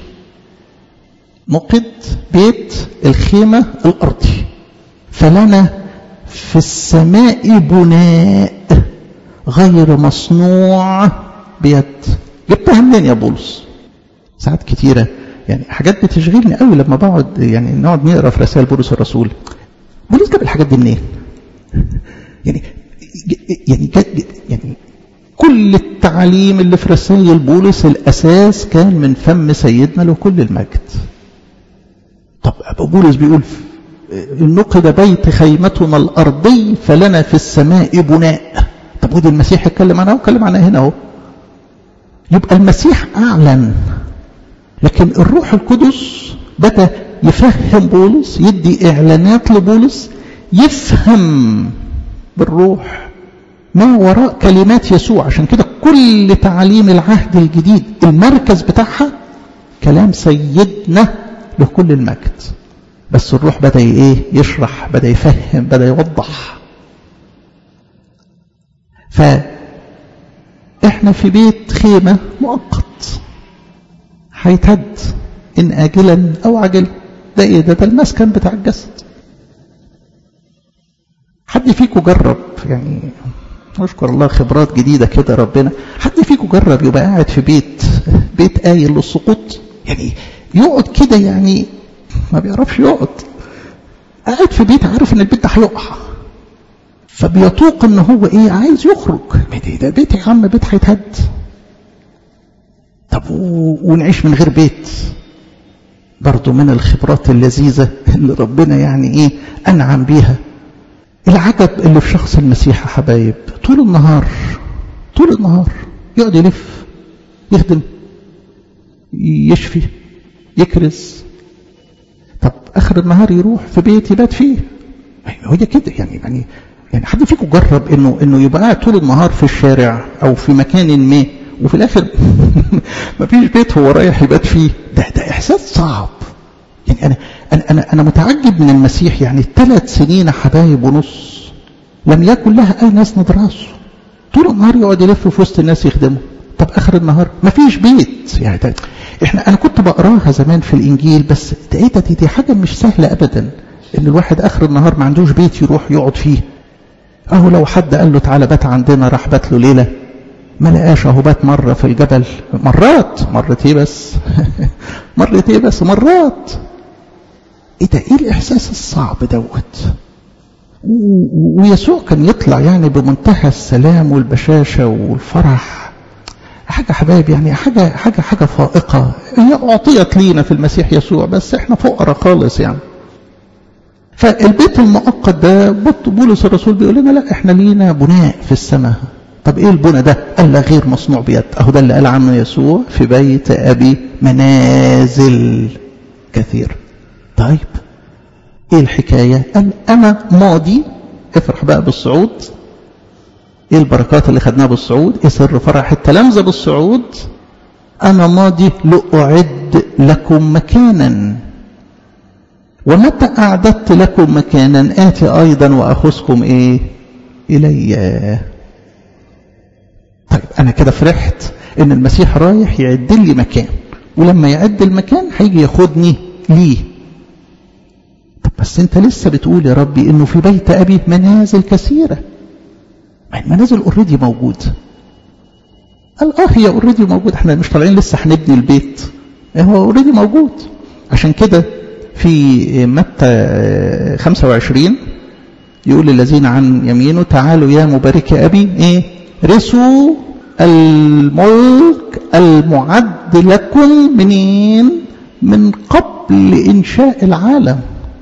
نقد بيت الخيمة الأرضي، فلنا في السماء بناء غير مصنوع بيد. جبتها منين يا بولس؟ ساعات كتيرة يعني حاجات بتشغلني قوي لما بقعد يعني نقعد نقرا في رسائل بولس الرسول. بولس جاب الحاجات دي منين؟ يعني يعني يعني كل التعليم اللي في رسائل بولس الأساس كان من فم سيدنا له كل المجد. طب أبو بولس بيقول نقد بيت خيمتنا الأرضي فلنا في السماء بناء. طب ودي المسيح يتكلم عنها ويتكلم عنها هنا اهو. يبقى المسيح أعلن، لكن الروح القدس بدأ يفهم بولس، يدي إعلانات لبولس يفهم بالروح ما وراء كلمات يسوع. عشان كده كل تعاليم العهد الجديد المركز بتاعها كلام سيدنا له كل المجد، بس الروح بدأ ايه؟ يشرح، بدأ يفهم، بدأ يوضح. فاحنا في بيت خيمة مؤقت هيتهد إن آجلا أو عاجلا. ده إيه ده؟ ده المسكن بتاع الجسد. حد فيكم جرب يعني نشكر الله خبرات جديدة كده ربنا، حد فيكم جرب يبقى قاعد في بيت بيت آيل للسقوط؟ يعني يقعد كده يعني ما بيعرفش يقعد، قاعد في بيت عارف ان البيت ده هيقع، فبيتوق ان هو ايه عايز يخرج. ده بيت يا عم، بيت هيتهد. طب ونعيش من غير بيت؟ برضو من الخبرات اللذيذة اللي ربنا يعني ايه انعم بيها. العجب اللي في شخص المسيح يا حبايب، طول النهار طول النهار يقعد يلف، يخدم، يشفي، يكرز. طب اخر النهار يروح في بيت يبات فيه. هو كده يعني يعني يعني حد فيكم جرب انه انه يبقى قاعد طول النهار في الشارع او في مكان ما وفي الاخر مفيش بيت هو رايح يبات فيه؟ ده ده احساس صعب. يعني انا انا انا, أنا متعجب من المسيح. يعني ثلاث سنين حبايب ونص لم يكن لها اي ناس ندراسه، طول النهار يقعد يلف في وسط الناس يخدمه. طب اخر النهار مفيش بيت. يعني ده احنا انا كنت بقراها زمان في الانجيل، بس دي, دي حاجه مش سهله ابدا ان الواحد اخر النهار ما عندوش بيت يروح يقعد فيه. اهو لو حد قال له تعالى بات عندنا راح بات له ليله، ما لقاش اهو بات مره في الجبل، مرات مرت ايه بس مرت ايه بس مرات. ايه ده؟ ايه الاحساس الصعب دوت؟ ويسوع كان يطلع يعني بمنتهى السلام والبشاشه والفرح. حاجه حبايب يعني حاجه حاجه حاجه فائقه هي اعطيت لينا في المسيح يسوع، بس احنا فقراء خالص يعني. فالبيت المؤقت ده بولس الرسول بيقول لنا لا، احنا لينا بناء في السماء. طب ايه البناء ده؟ قال لا غير مصنوع بيد. اهو ده اللي قال عنه يسوع في بيت ابي منازل كثير. طيب ايه الحكايه؟ قال انا ماضي. افرح بقى بالصعود. ايه البركات اللي خدناها بالصعود؟ ايه سر فرح التلامذه بالصعود؟ انا ماضي لاعد لكم مكانا، ومتى أعددت لكم مكانا آتي أيضا وأخذكم إيه إلي. طيب أنا كده فرحت إن المسيح رايح يعد لي مكان، ولما يعد المكان هيجي ياخدني ليه. طب بس أنت لسه بتقول يا ربي إنه في بيت أبي منازل كثيرة. المنازل أوريدي موجود. قال آه هي أوريدي موجود، إحنا مش طالعين لسه هنبني البيت، هو أوريدي موجود. عشان كده في متى خمسة وعشرين يقول للذين عن يمينه تعالوا يا مبارك أبي إيه رثوا الملك المعد لكم منين؟ من قبل إنشاء العالم.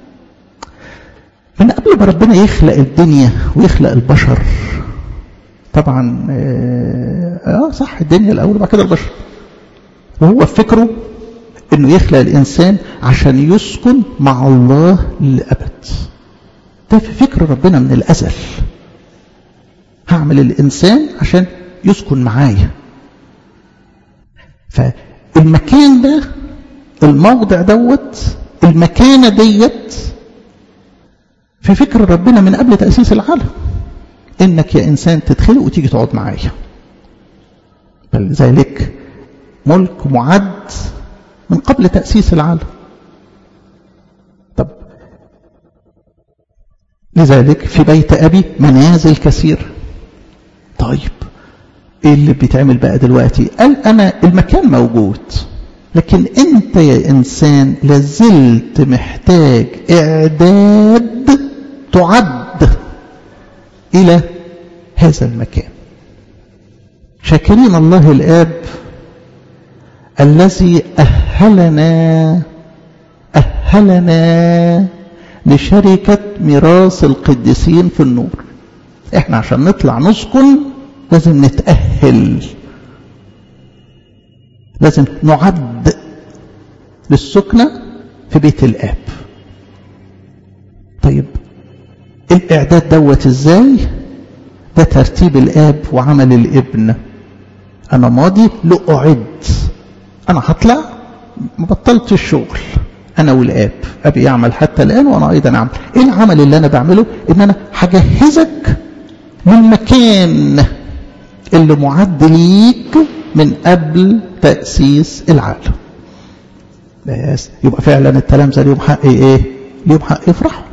من قبل ما ربنا يخلق الدنيا ويخلق البشر. طبعا اه صح الدنيا الأول وبعد كده البشر. وهو فكره انه يخلق الانسان عشان يسكن مع الله للابد. ده في فكر ربنا من الازل. هعمل الانسان عشان يسكن معايا. فالمكان ده، الموضع دوت، المكانه ديت في فكر ربنا من قبل تاسيس العالم، انك يا انسان تدخل وتيجي تقعد معايا. بل ذلك ملك معد من قبل تأسيس العالم. طب لذلك في بيت أبي منازل كثير. طيب ايه اللي بيتعمل بقى دلوقتي؟ قال انا المكان موجود، لكن انت يا انسان لازلت محتاج اعداد تعد الى هذا المكان. شاكرين الله الآب الذي أهلنا أهلنا لشركة ميراث القديسين في النور. احنا عشان نطلع نسكن لازم نتأهل، لازم نعد للسكنة في بيت الآب. طيب الإعداد دوت ازاي؟ ده ترتيب الآب وعمل الابن. أنا ماضي لأعد، أنا هطلع مبطلت الشغل أنا والآب، أبي يعمل حتى الآن وأنا أيضا أعمل. إيه العمل اللي أنا بعمله؟ إن أنا هجهزك للمكان اللي معد ليك من قبل تأسيس العالم. بس يبقى فعلا التلامذة ليهم حق إيه؟ ليهم حق يفرحوا.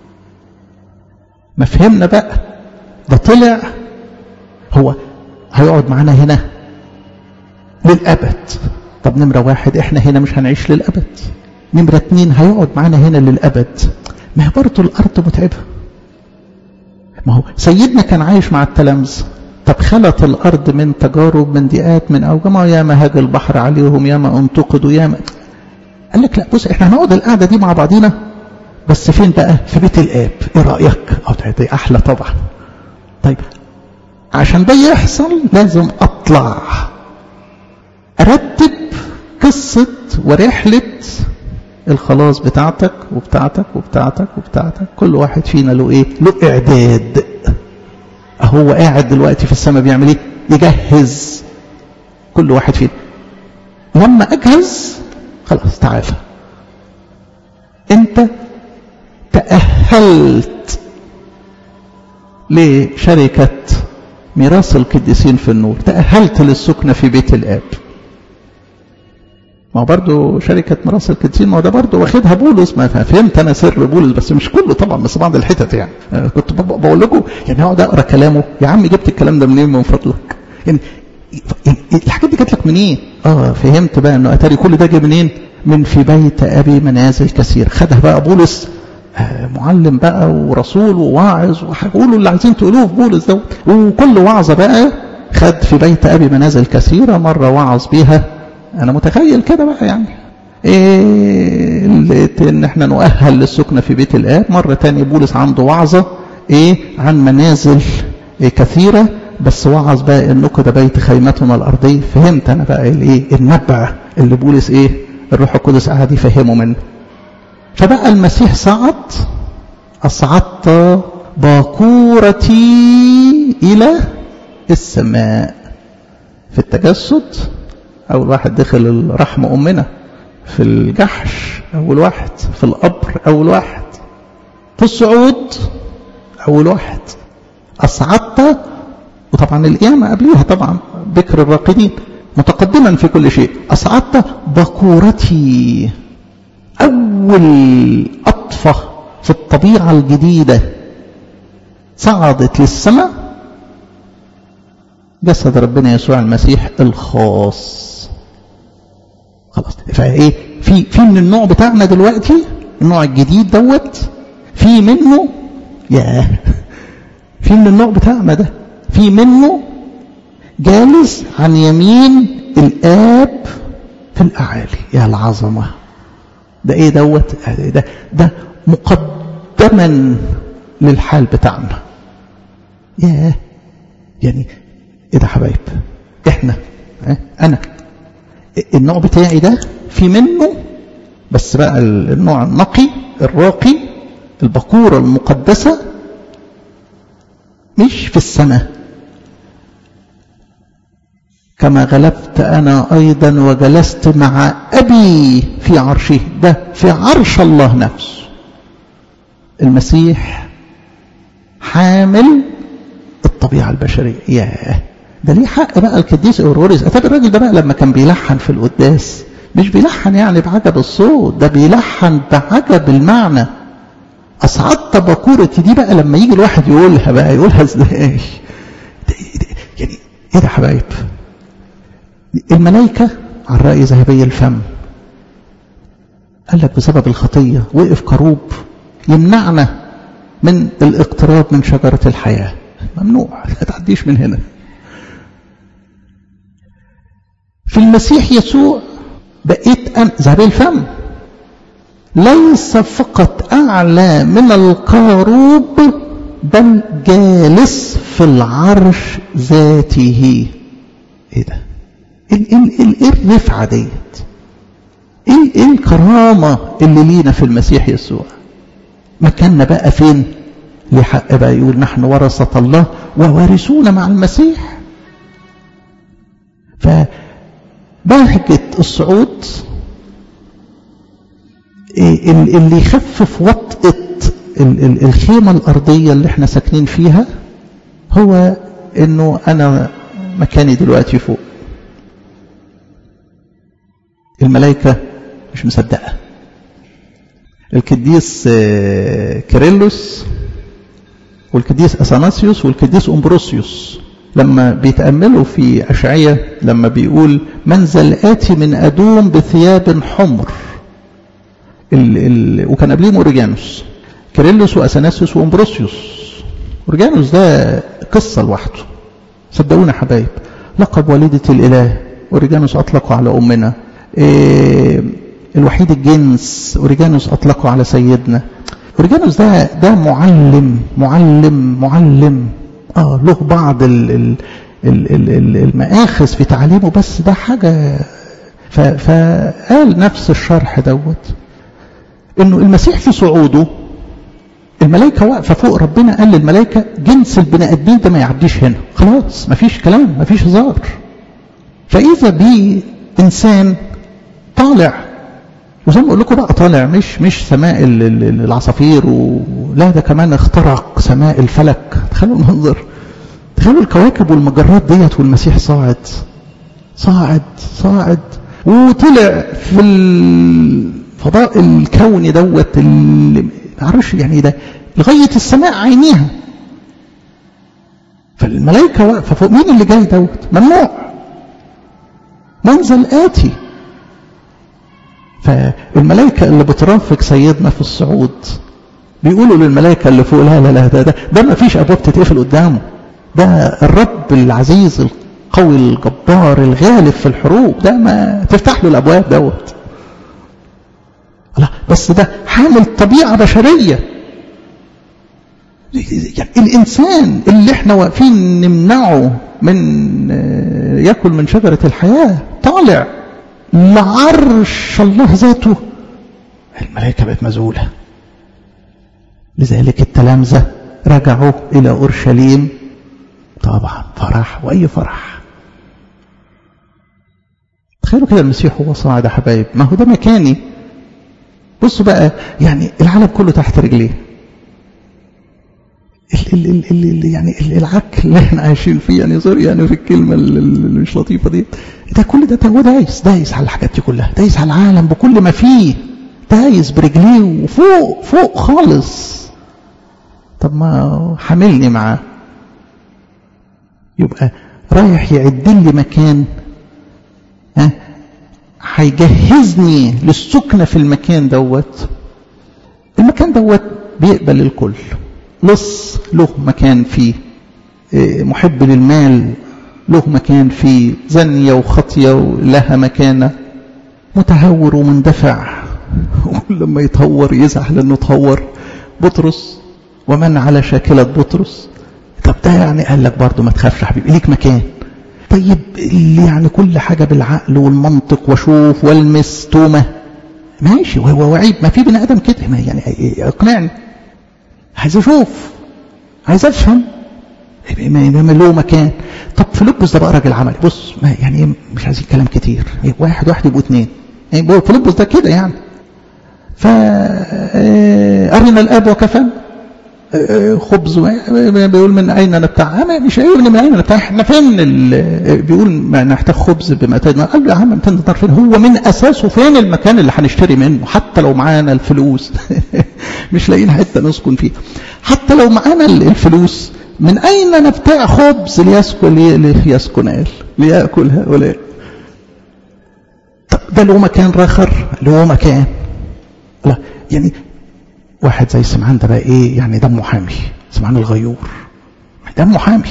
ما فهمنا بقى؟ ده طلع هو هيقعد معنا هنا للأبد. طب نمرة واحد احنا هنا مش هنعيش للأبد. نمرة اتنين هيقعد معنا هنا للأبد. ما هي برضه الأرض متعبة. ما هو سيدنا كان عايش مع التلامذة. طب خلت الأرض من تجارب، من ضيقات، من أوجمة، ياما هاج البحر عليهم، ياما انتقدوا، ياما. قال لك لا بص احنا هنقعد القعدة دي مع بعضينا بس فين بقى؟ في بيت الآب. ايه رأيك؟ اه دي أحلى طبعا. طيب عشان ده يحصل لازم أطلع أرتب قصة ورحلة الخلاص بتاعتك وبتاعتك وبتاعتك وبتاعتك. كل واحد فينا له ايه؟ له اعداد. اهو قاعد دلوقتي في السماء بيعمل ايه؟ يجهز كل واحد فينا. لما اجهز خلاص تعالى انت تأهلت لشركة ميراث القديسين في النور، تأهلت للسكنة في بيت الآب. ما برضو شركة ميراث القديسين ما ده برضو واخدها بولس. ما فهمت أنا سر بولس بس مش كله طبعا، بس بعض الحتت يعني. كنت بقول لكم يعني اقعد أقرأ كلامه. يا عم جبت الكلام ده منين من فضلك؟ يعني الحاجات دي جات لك منين؟ اه فهمت بقى انه اتاري كل ده جه منين؟ من في بيت أبي منازل كثير. خدها بقى بولس معلم بقى ورسول وواعظ وقولوا اللي عايزين تقولوه في بولس ده. وكل وعظة بقى خد في بيت أبي منازل كثيرة. مرة وعظ بيها أنا متخيل كده بقى يعني إيه إن إحنا نؤهل للسكنة في بيت الآب. مرة تانية بولس عنده وعظة إيه عن منازل إيه كثيرة، بس وعظ بقى إنكم ده بيت خيمتنا الأرضية. فهمت أنا بقى الإيه النبع اللي بولس إيه الروح القدس قاعد يفهمه منه. فبقى المسيح صعد، أصعدت باكورتي إلى السماء. في التجسد أول واحد دخل رحم أمنا، في الجحش أول واحد، في القبر أول واحد، في الصعود أول واحد. أصعدت، وطبعا القيامة قبلها طبعا بكر الراقدين، متقدما في كل شيء. أصعدت باكورتي، أول أطفة في الطبيعة الجديدة صعدت للسماء جسد ربنا يسوع المسيح الخاص. خلاص فايه في في من النوع بتاعنا دلوقتي، النوع الجديد دوت في منه يا في من النوع بتاعنا ده في منه جالس عن يمين الآب في الأعالي. يا العظمة ده ايه دوت؟ ده ده مقدما للحال بتاعنا. ياه يعني ايه ده حبايب؟ احنا اه انا النوع بتاعي ده في منه، بس بقى النوع النقي الراقي البكورة المقدسة مش في السماء. كما غلبت أنا أيضا وجلست مع أبي في عرشه، ده في عرش الله نفسه. المسيح حامل الطبيعة البشرية. ياه ده ليه حق بقى القديس اوروريوس. اتابع الراجل ده بقى لما كان بيلحن في القداس مش بيلحن يعني بعجب الصوت، ده بيلحن بعجب المعنى. أصعدت بكورتي دي بقى لما يجي الواحد يقولها بقى يقولها ازاي؟ يعني ايه ده حبايب؟ الملائكة على رأي ذهبي الفم قال لك بسبب الخطية وقف كروب يمنعنا من الاقتراب من شجرة الحياة. ممنوع، ما تعديش من هنا. في المسيح يسوع بقيت أنا ذهبي الفم ليس فقط أعلى من الكروب بل جالس في العرش ذاته. ايه ده؟ ايه الرفعة ديت؟ ايه الكرامة اللي لينا في المسيح يسوع؟ مكاننا بقى فين؟ لحق بقى يقول نحن ورثة الله ووارثون مع المسيح. فبهجة الصعود اللي يخفف وطئة الخيمة الأرضية اللي احنا ساكنين فيها هو انه انا مكاني دلوقتي فوق. الملائكة مش مصدقة. القديس كيرلس والقديس أثناسيوس والقديس أمبروسيوس لما بيتأملوا في أشعية لما بيقول من ذا الآتي من أدوم بثياب حمر، ال ال وكان قبليهم أوريجانوس، كيرلس وأثناسيوس وأمبروسيوس. أوريجانوس ده قصة لوحده، صدقونا حبايب. لقب والدة الإله أوريجانوس أطلقوا على أمنا. إيه الوحيد الجنس أوريجانوس أطلقوا على سيدنا. أوريجانوس ده ده معلم معلم معلم اه له بعض ال ال ال ال المآخذ في تعليمه، بس ده حاجة. فقال نفس الشرح دوت انه المسيح في صعوده الملائكة واقفة فوق ربنا، قال للملائكة جنس البني ادمين ده ما يعديش هنا، خلاص مفيش كلام مفيش هزار. فإذا بي إنسان طالع، وزي ما اقول لكم بقى طالع مش مش سماء العصافير ولا، ده كمان اخترق سماء الفلك. تخيلوا المنظر، تخيلوا الكواكب والمجرات ديت والمسيح صاعد صاعد صاعد وطلع في الفضاء الكوني دوت اللي معرفش يعني ده لغايه السماء عينيها. فالملائكه واقفه فوق. مين اللي جاي دوت؟ ممنوع، منزل آتي. فالملائكة اللي بترافق سيدنا في الصعود بيقولوا للملائكة اللي فوق لا لا لا ده ده, ده ما فيش أبواب تتقفل قدامه، ده الرب العزيز القوي الجبار الغالب في الحروب، ده ما تفتح له الأبواب دوت. لا بس ده حامل طبيعة بشرية. يعني الإنسان اللي احنا واقفين نمنعه من يأكل من شجرة الحياة طالع لعرش الله ذاته. الملائكة بقت مذهولة. لذلك التلامذة رجعوا إلى أورشليم طبعا فرح، وأي فرح. تخيلوا كده المسيح هو صاعد يا حبايب، ما هو ده مكاني. بصوا بقى يعني العالم كله تحت رجليه. ال ال ال ال يعني العك اللي احنا عايشين فيه، يعني سوري يعني في الكلمه اللي مش لطيفه دي، ده كل ده هو دايس دايس على الحاجات دي كلها، دايس على العالم بكل ما فيه، دايس برجليه وفوق فوق خالص. طب ما حاملني معاه، يبقى رايح يعد لي مكان، ها هيجهزني للسكنه في المكان دوت. المكان دوت بيقبل الكل، لص له مكان فيه، محب للمال له مكان فيه، زنية وخطية لها مكانة، متهور ومندفع ولما يتهور يزعل انه تهور. بطرس ومن على شاكلة بطرس. طب ده يعني قال لك برضه ما تخافش حبيبي ليك مكان. طيب اللي يعني كل حاجة بالعقل والمنطق وشوف والمس تومة ماشي، وهو وعيب، ما في بني ادم كده يعني اقنعني، عايز اشوف عايز افهم ما له مكان. طب فيلبس ده بقى راجل عملي، بص ما يعني مش عايزين كلام كتير، واحد واحد يبقوا اثنين، يعني فيلبس ده كده يعني. فأرنا الاب وكفانا، خبز بيقول من أين نبتاع مش أيوة من أين نبتاع احنا فين بيقول ما نحتاج خبز بمئتين دينار قال له يا عم مئتين دينار فين هو من أساسه فين المكان اللي هنشتري منه حتى لو معانا الفلوس مش لاقيين حتة نسكن فيها حتى لو معانا الفلوس من أين نبتاع خبز ليسكن ليسكن ليأكل هؤلاء طب ده له مكان راخر له مكان لا يعني واحد زي سمعان ده بقى ايه يعني دمه حامي سمعان الغيور دمه حامي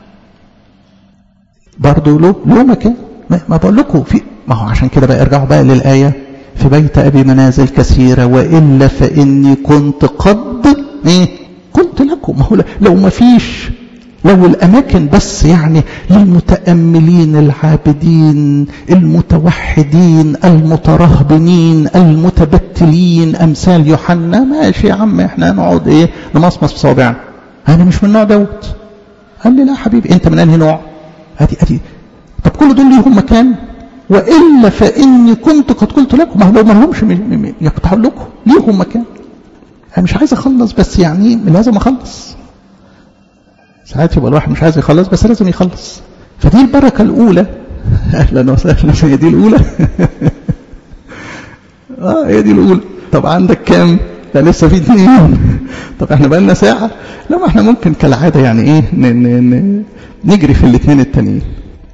برضه له له مكان ما بقول لكم في ما هو عشان كده بقى ارجعوا بقى للآية في بيت أبي منازل كثيرة وإلا فإني كنت قد ايه قلت لكم ما هو لو ما فيش لو الأماكن بس يعني للمتأملين العابدين المتوحدين المترهبنين المتبتلين أمثال يوحنا ماشي يا عم احنا نقعد ايه نمصمص بصوابعنا أنا مش من النوع دوت قال لي لا حبيبي انت من انهي نوع ادي ادي طب كل دول ليهم مكان وإلا فإني كنت قد قلت لكم ما لو ما لهمش يقطعوا لكم ليهم مكان أنا مش عايز أخلص بس يعني لازم أخلص ساعات يبقى الواحد مش عايز يخلص بس لازم يخلص فدي البركة الأولى أهلا وسهلا هي دي الأولى آه هي دي الأولى طب عندك كام لا لسه في اثنين طب احنا بقالنا ساعة لا ما احنا ممكن كالعادة يعني ايه ن ن ن نجري في الاثنين التانيين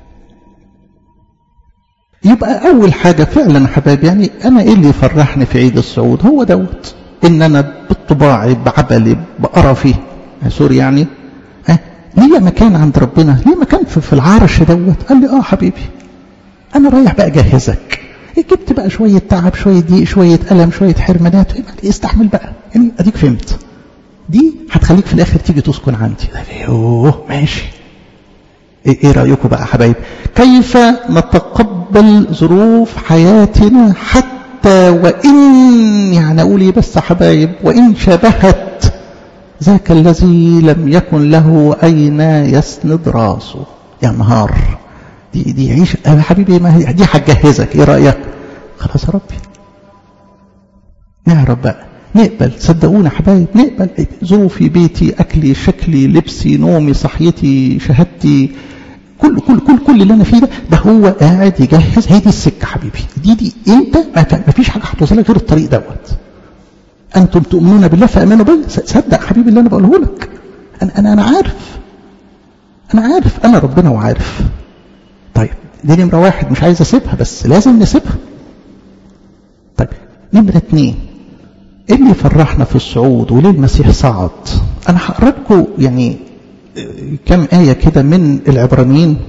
يبقى أول حاجة فعلا حبايبي يعني أنا إيه اللي يفرحني في عيد الصعود هو دوت إن أنا بطباعي بعبلي بقرفي سوري يعني ها ليه مكان عند ربنا ليه مكان في, في العرش دوت قال لي آه حبيبي أنا رايح بقى أجهزك جبت بقى شوية تعب شوية ضيق شوية ألم شوية حرمانات استحمل بقى يعني أديك فهمت دي هتخليك في الآخر تيجي تسكن عندي أوه ماشي إيه رأيكم بقى حبايب كيف نتقبل ظروف حياتنا حتى وإن يعني أقول إيه بس حبايب وإن شبهت ذاك الذي لم يكن له أين يسند راسه يا نهار دي دي عيش يا حبيبي ما دي هتجهزك إيه رأيك خلاص يا ربي نعرف بقى نقبل صدقونا حبايب نقبل ظروفي بيتي أكلي شكلي لبسي نومي صحيتي شهادتي كل كل كل كل اللي انا فيه ده ده هو قاعد يجهز هي دي السكه حبيبي دي دي انت ما فيش حاجه هتوصلك غير الطريق دوت انتم تؤمنون بالله فامنوا بي صدق حبيبي اللي انا بقوله لك انا انا انا عارف انا عارف انا ربنا وعارف طيب دي نمره واحد مش عايز اسيبها بس لازم نسيبها طيب نمره اتنين ايه اللي يفرحنا في الصعود وليه المسيح صعد انا هقرا لكم يعني كم آية كده من العبرانيين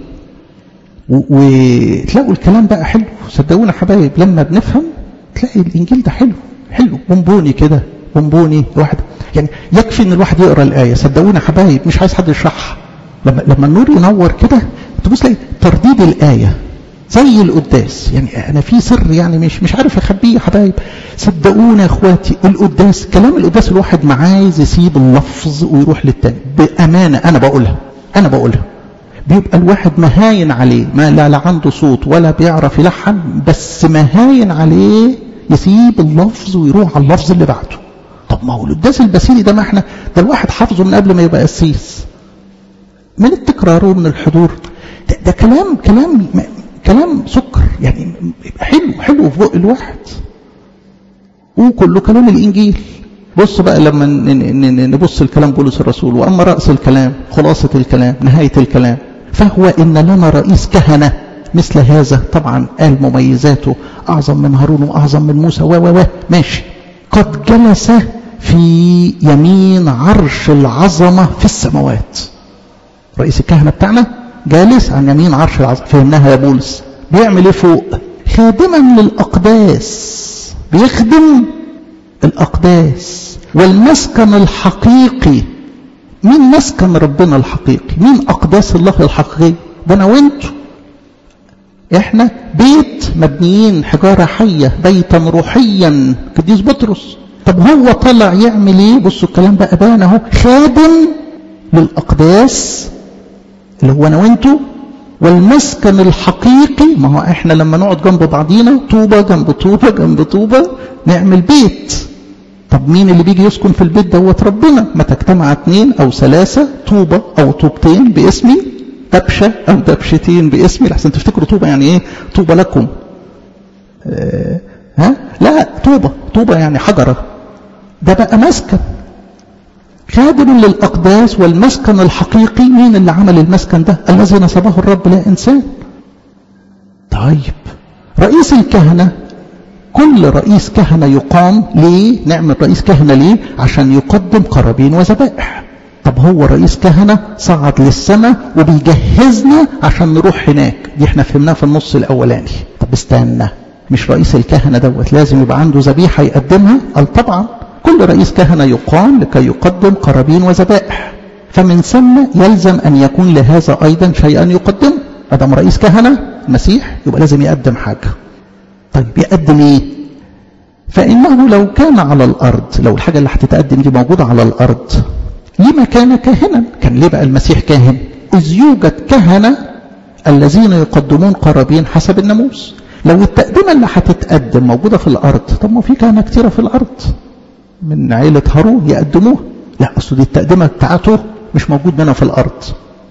وتلاقوا الكلام بقى حلو صدقونا حبايب لما بنفهم تلاقي الإنجيل ده حلو حلو بونبوني كده بونبوني واحد يعني يكفي ان الواحد يقرأ الآية صدقونا حبايب مش عايز حد يشرحها لما لما النور ينور كده تبص لي ترديد الآية زي القداس يعني انا في سر يعني مش مش عارف اخبيه يا حبايب صدقونا يا اخواتي القداس كلام القداس الواحد ما عايز يسيب اللفظ ويروح للتاني بامانه انا بقولها انا بقولها بيبقى الواحد مهاين عليه ما لا, لا عنده صوت ولا بيعرف يلحن بس مهاين عليه يسيب اللفظ ويروح على اللفظ اللي بعده طب ما هو القداس البسيلي ده ما احنا ده الواحد حافظه من قبل ما يبقى قسيس من التكرار ومن الحضور ده, ده كلام كلام كلام سكر يعني حلو حلو في بق الواحد وكله كلام الإنجيل بص بقى لما نبص الكلام بولس الرسول وأما رأس الكلام خلاصة الكلام نهاية الكلام فهو إن لنا رئيس كهنة مثل هذا طبعا قال مميزاته أعظم من هارون وأعظم من موسى و و و ماشي قد جلس في يمين عرش العظمة في السماوات رئيس الكهنة بتاعنا جالس عن يمين عرش العظمة فهمناها يا بولس بيعمل ايه فوق خادما للأقداس بيخدم الأقداس والمسكن الحقيقي مين مسكن ربنا الحقيقي مين أقداس الله الحقيقي ده أنا وانتو احنا بيت مبنيين حجارة حية بيتا روحيا قديس بطرس طب هو طلع يعمل ايه بصوا الكلام بقى بان اهو خادم للأقداس اللي هو انا وانتو والمسكن الحقيقي ما هو احنا لما نقعد جنب بعضينا طوبة جنب طوبة جنب طوبة نعمل بيت طب مين اللي بيجي يسكن في البيت دوت؟ ربنا. ما تجتمع اثنين او ثلاثة طوبة او طوبتين باسمي، دبشة او دبشتين باسمي، لحسن تفتكروا طوبة يعني ايه؟ طوبة لكم. أه ها؟ لا، طوبة طوبة يعني حجرة. ده بقى مسكن. خادم للأقداس والمسكن الحقيقي. مين اللي عمل المسكن ده؟ الذي نصبه الرب لا إنسان. طيب رئيس الكهنة، كل رئيس كهنة يقام ليه؟ نعمل رئيس كهنة ليه؟ عشان يقدم قرابين وذبائح. طب هو رئيس كهنة صعد للسماء وبيجهزنا عشان نروح هناك، دي احنا فهمناها في النص الأولاني. طب استنى، مش رئيس الكهنة دوت لازم يبقى عنده ذبيحة يقدمها؟ قال طبعا، كل رئيس كهنة يقام لكي يقدم قرابين وذبائح، فمن ثم يلزم أن يكون لهذا أيضا شيئا يقدم. أدم رئيس كهنة المسيح يبقى لازم يقدم حاجة. طيب يقدم ايه؟ فإنه لو كان على الأرض، لو الحاجة اللي هتتقدم دي موجودة على الأرض، لما كان كاهنا؟ كان ليه بقى المسيح كاهن؟ إذ يوجد كهنة الذين يقدمون قرابين حسب الناموس. لو التقدمة اللي هتتقدم موجودة في الأرض، طب ما في كهنة كتيرة في الأرض من عيلة هارون يقدموه. لا، أصل دي التقدمة بتاعته مش موجود منها في الأرض.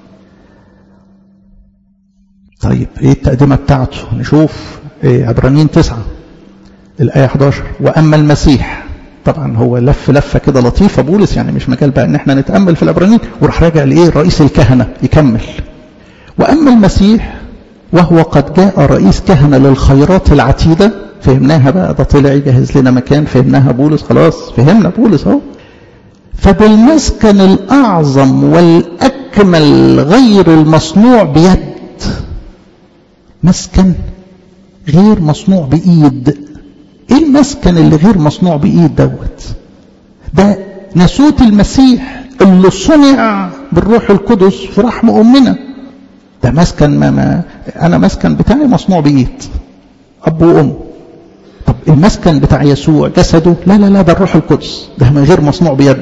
طيب ايه التقدمة بتاعته؟ نشوف إيه عبرانيين تسعة الآية احد عشر. وأما المسيح، طبعا هو لف لفة كده لطيفة بولس، يعني مش مجال بقى ان احنا نتأمل في العبرانيين، وراح راجع لإيه؟ رئيس الكهنة يكمل. وأما المسيح وهو قد جاء رئيس كهنة للخيرات العتيدة، فهمناها بقى، ده طلع يجهز لنا مكان، فهمناها بولس، خلاص فهمنا بولس اهو. فبالمسكن الأعظم والأكمل غير المصنوع بيد. مسكن غير مصنوع بإيد. ايه المسكن اللي غير مصنوع بإيد دوت؟ ده ناسوت المسيح اللي صنع بالروح القدس في رحم أمنا. ده مسكن ما, ما أنا مسكن بتاعي مصنوع بإيد أب وأم. طب المسكن بتاع يسوع جسده، لا لا لا، ده الروح القدس، ده غير مصنوع بيد.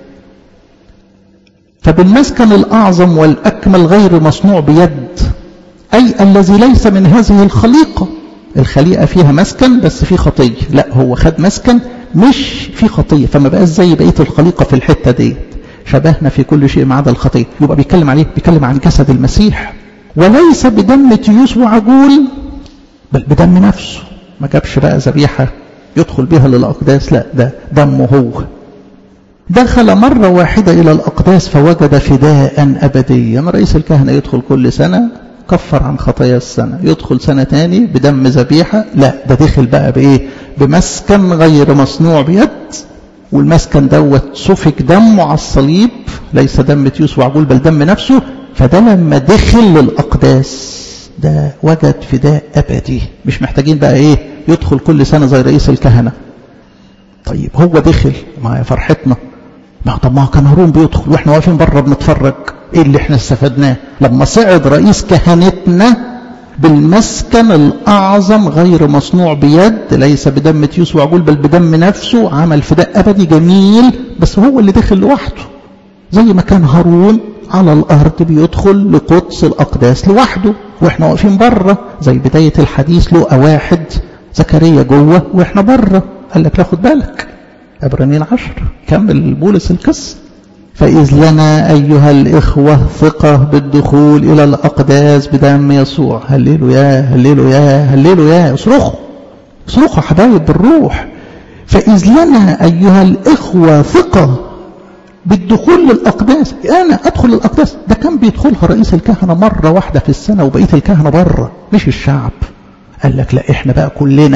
فبالمسكن الأعظم والأكمل غير مصنوع بيد، أي الذي ليس من هذه الخليقة. الخليقة فيها مسكن بس في خطية، لا هو خد مسكن مش في خطية، فما بقاش زي بقية الخليقة في الحتة دي، شبهنا في كل شيء ما عدا الخطية. يبقى بيتكلم عليه، بيتكلم عن جسد المسيح. وليس بدم تيوس وعجول، بل بدم نفسه. ما جابش بقى ذبيحة يدخل بها للأقداس، لا، ده دمه هو. دخل مرة واحدة إلى الأقداس فوجد فداء أبديا. رئيس الكهنة يدخل كل سنة كفر عن خطايا السنة، يدخل سنة تاني بدم ذبيحة، لا، ده دخل بقى بإيه؟ بمسكن غير مصنوع بيد. والمسكن دوت سفك دمه على الصليب، ليس دم تيوس وعجول بل دم نفسه. فده لما دخل للأقداس ده وجد فداء أبدي، مش محتاجين بقى إيه؟ يدخل كل سنة زي رئيس الكهنة. طيب هو دخل، ما فرحتنا، ما طب ما كان هارون بيدخل واحنا واقفين بره بنتفرج، ايه اللي احنا استفدناه؟ لما صعد رئيس كهنتنا بالمسكن الأعظم غير مصنوع بيد، ليس بدم تيوس وعجول بل بدم نفسه، عمل فداء أبدي جميل. بس هو اللي دخل لوحده، زي ما كان هارون على الأرض بيدخل لقدس الأقداس لوحده واحنا واقفين بره، زي بداية الحديث لقى واحد زكريا جوه واحنا بره، قال لك لا خد بالك. عبرانيين عشر كمل بولس القصة. فإذ لنا أيها الإخوة ثقة بالدخول إلى الأقداس بدم يسوع. هللوا يا هللوا يا هللوا يا اصرخوا اصرخوا حبايب بالروح. فإذ لنا أيها الإخوة ثقة بالدخول للأقداس. أنا أدخل الأقداس، ده كان بيدخلها رئيس الكهنة مرة واحدة في السنة وبقية الكهنة بره مش الشعب. قال لك لا، إحنا بقى كلنا،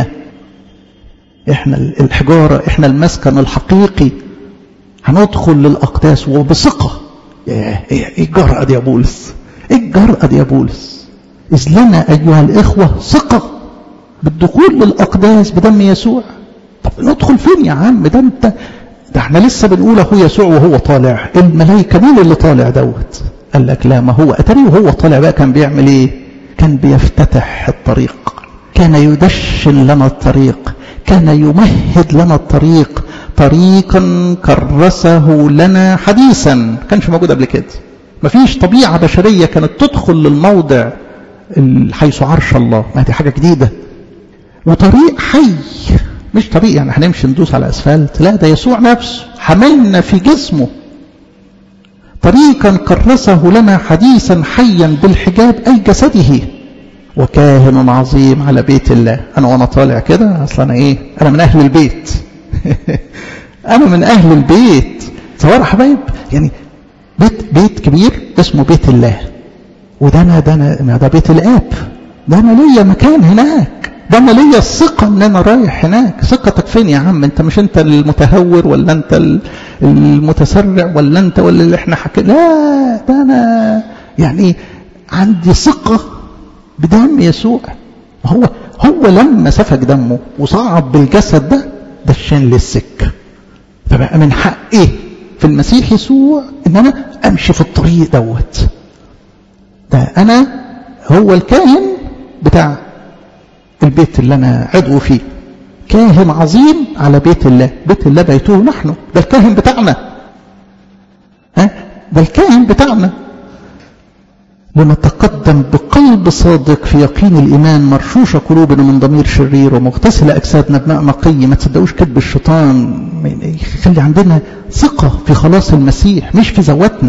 إحنا الحجارة، إحنا المسكن الحقيقي، هندخل للأقداس وبثقة. إيه الجرأة دي يا بولس؟ إيه الجرأة دي يا بولس؟ إذ لنا أيها الإخوة ثقة بالدخول للأقداس بدم يسوع. طب ندخل فين يا عم؟ ده أنت، ده احنا لسه بنقول اهو يسوع وهو طالع، الملائكة مين اللي طالع دوت؟ قال لك لا، ما هو أتري وهو طالع بقى كان بيعمل إيه؟ كان بيفتتح الطريق، كان يدشن لنا الطريق، كان يمهد لنا الطريق، طريقا كرسه لنا حديثا. كانش موجود قبل كده. مفيش طبيعة بشرية كانت تدخل للموضع حيث عرش الله، ما دي حاجة جديدة. وطريق حي مش طريق يعني هنمشي ندوس على اسفلت، لا ده يسوع نفسه حملنا في جسمه طريقا كرسه لنا حديثا حيا بالحجاب أي جسده وكاهن عظيم على بيت الله. أنا وأنا طالع كده أصلا أنا إيه؟ أنا من أهل البيت أنا من أهل البيت. تصور حبايب يعني بيت بيت كبير اسمه بيت الله، وده أنا ده أنا ده بيت الآب، ده أنا ليا مكان هناك، ده أنا ليا الثقة إن أنا رايح هناك. ثقتك فين يا عم؟ أنت مش أنت المتهور ولا أنت المتسرع ولا أنت ولا اللي إحنا حكينا؟ لا ده أنا يعني عندي ثقة بدم يسوع. هو هو لما سفك دمه وصعد بالجسد ده دشان للسكة، فبقى من حقي في المسيح يسوع إن أنا أمشي في الطريق دوت. ده أنا هو الكاهن بتاع البيت اللي أنا عضو فيه، كاهن عظيم على بيت الله. بيت الله بيته نحن، ده الكاهن بتاعنا، ها ده الكاهن بتاعنا. لنتقدم بقلب صادق في يقين الإيمان، مرشوشة قلوبنا من ضمير شرير، ومغتسل أجسادنا بماء نقي. ما تصدقوش كذب الشيطان، يخلي عندنا ثقة في خلاص المسيح مش في ذواتنا.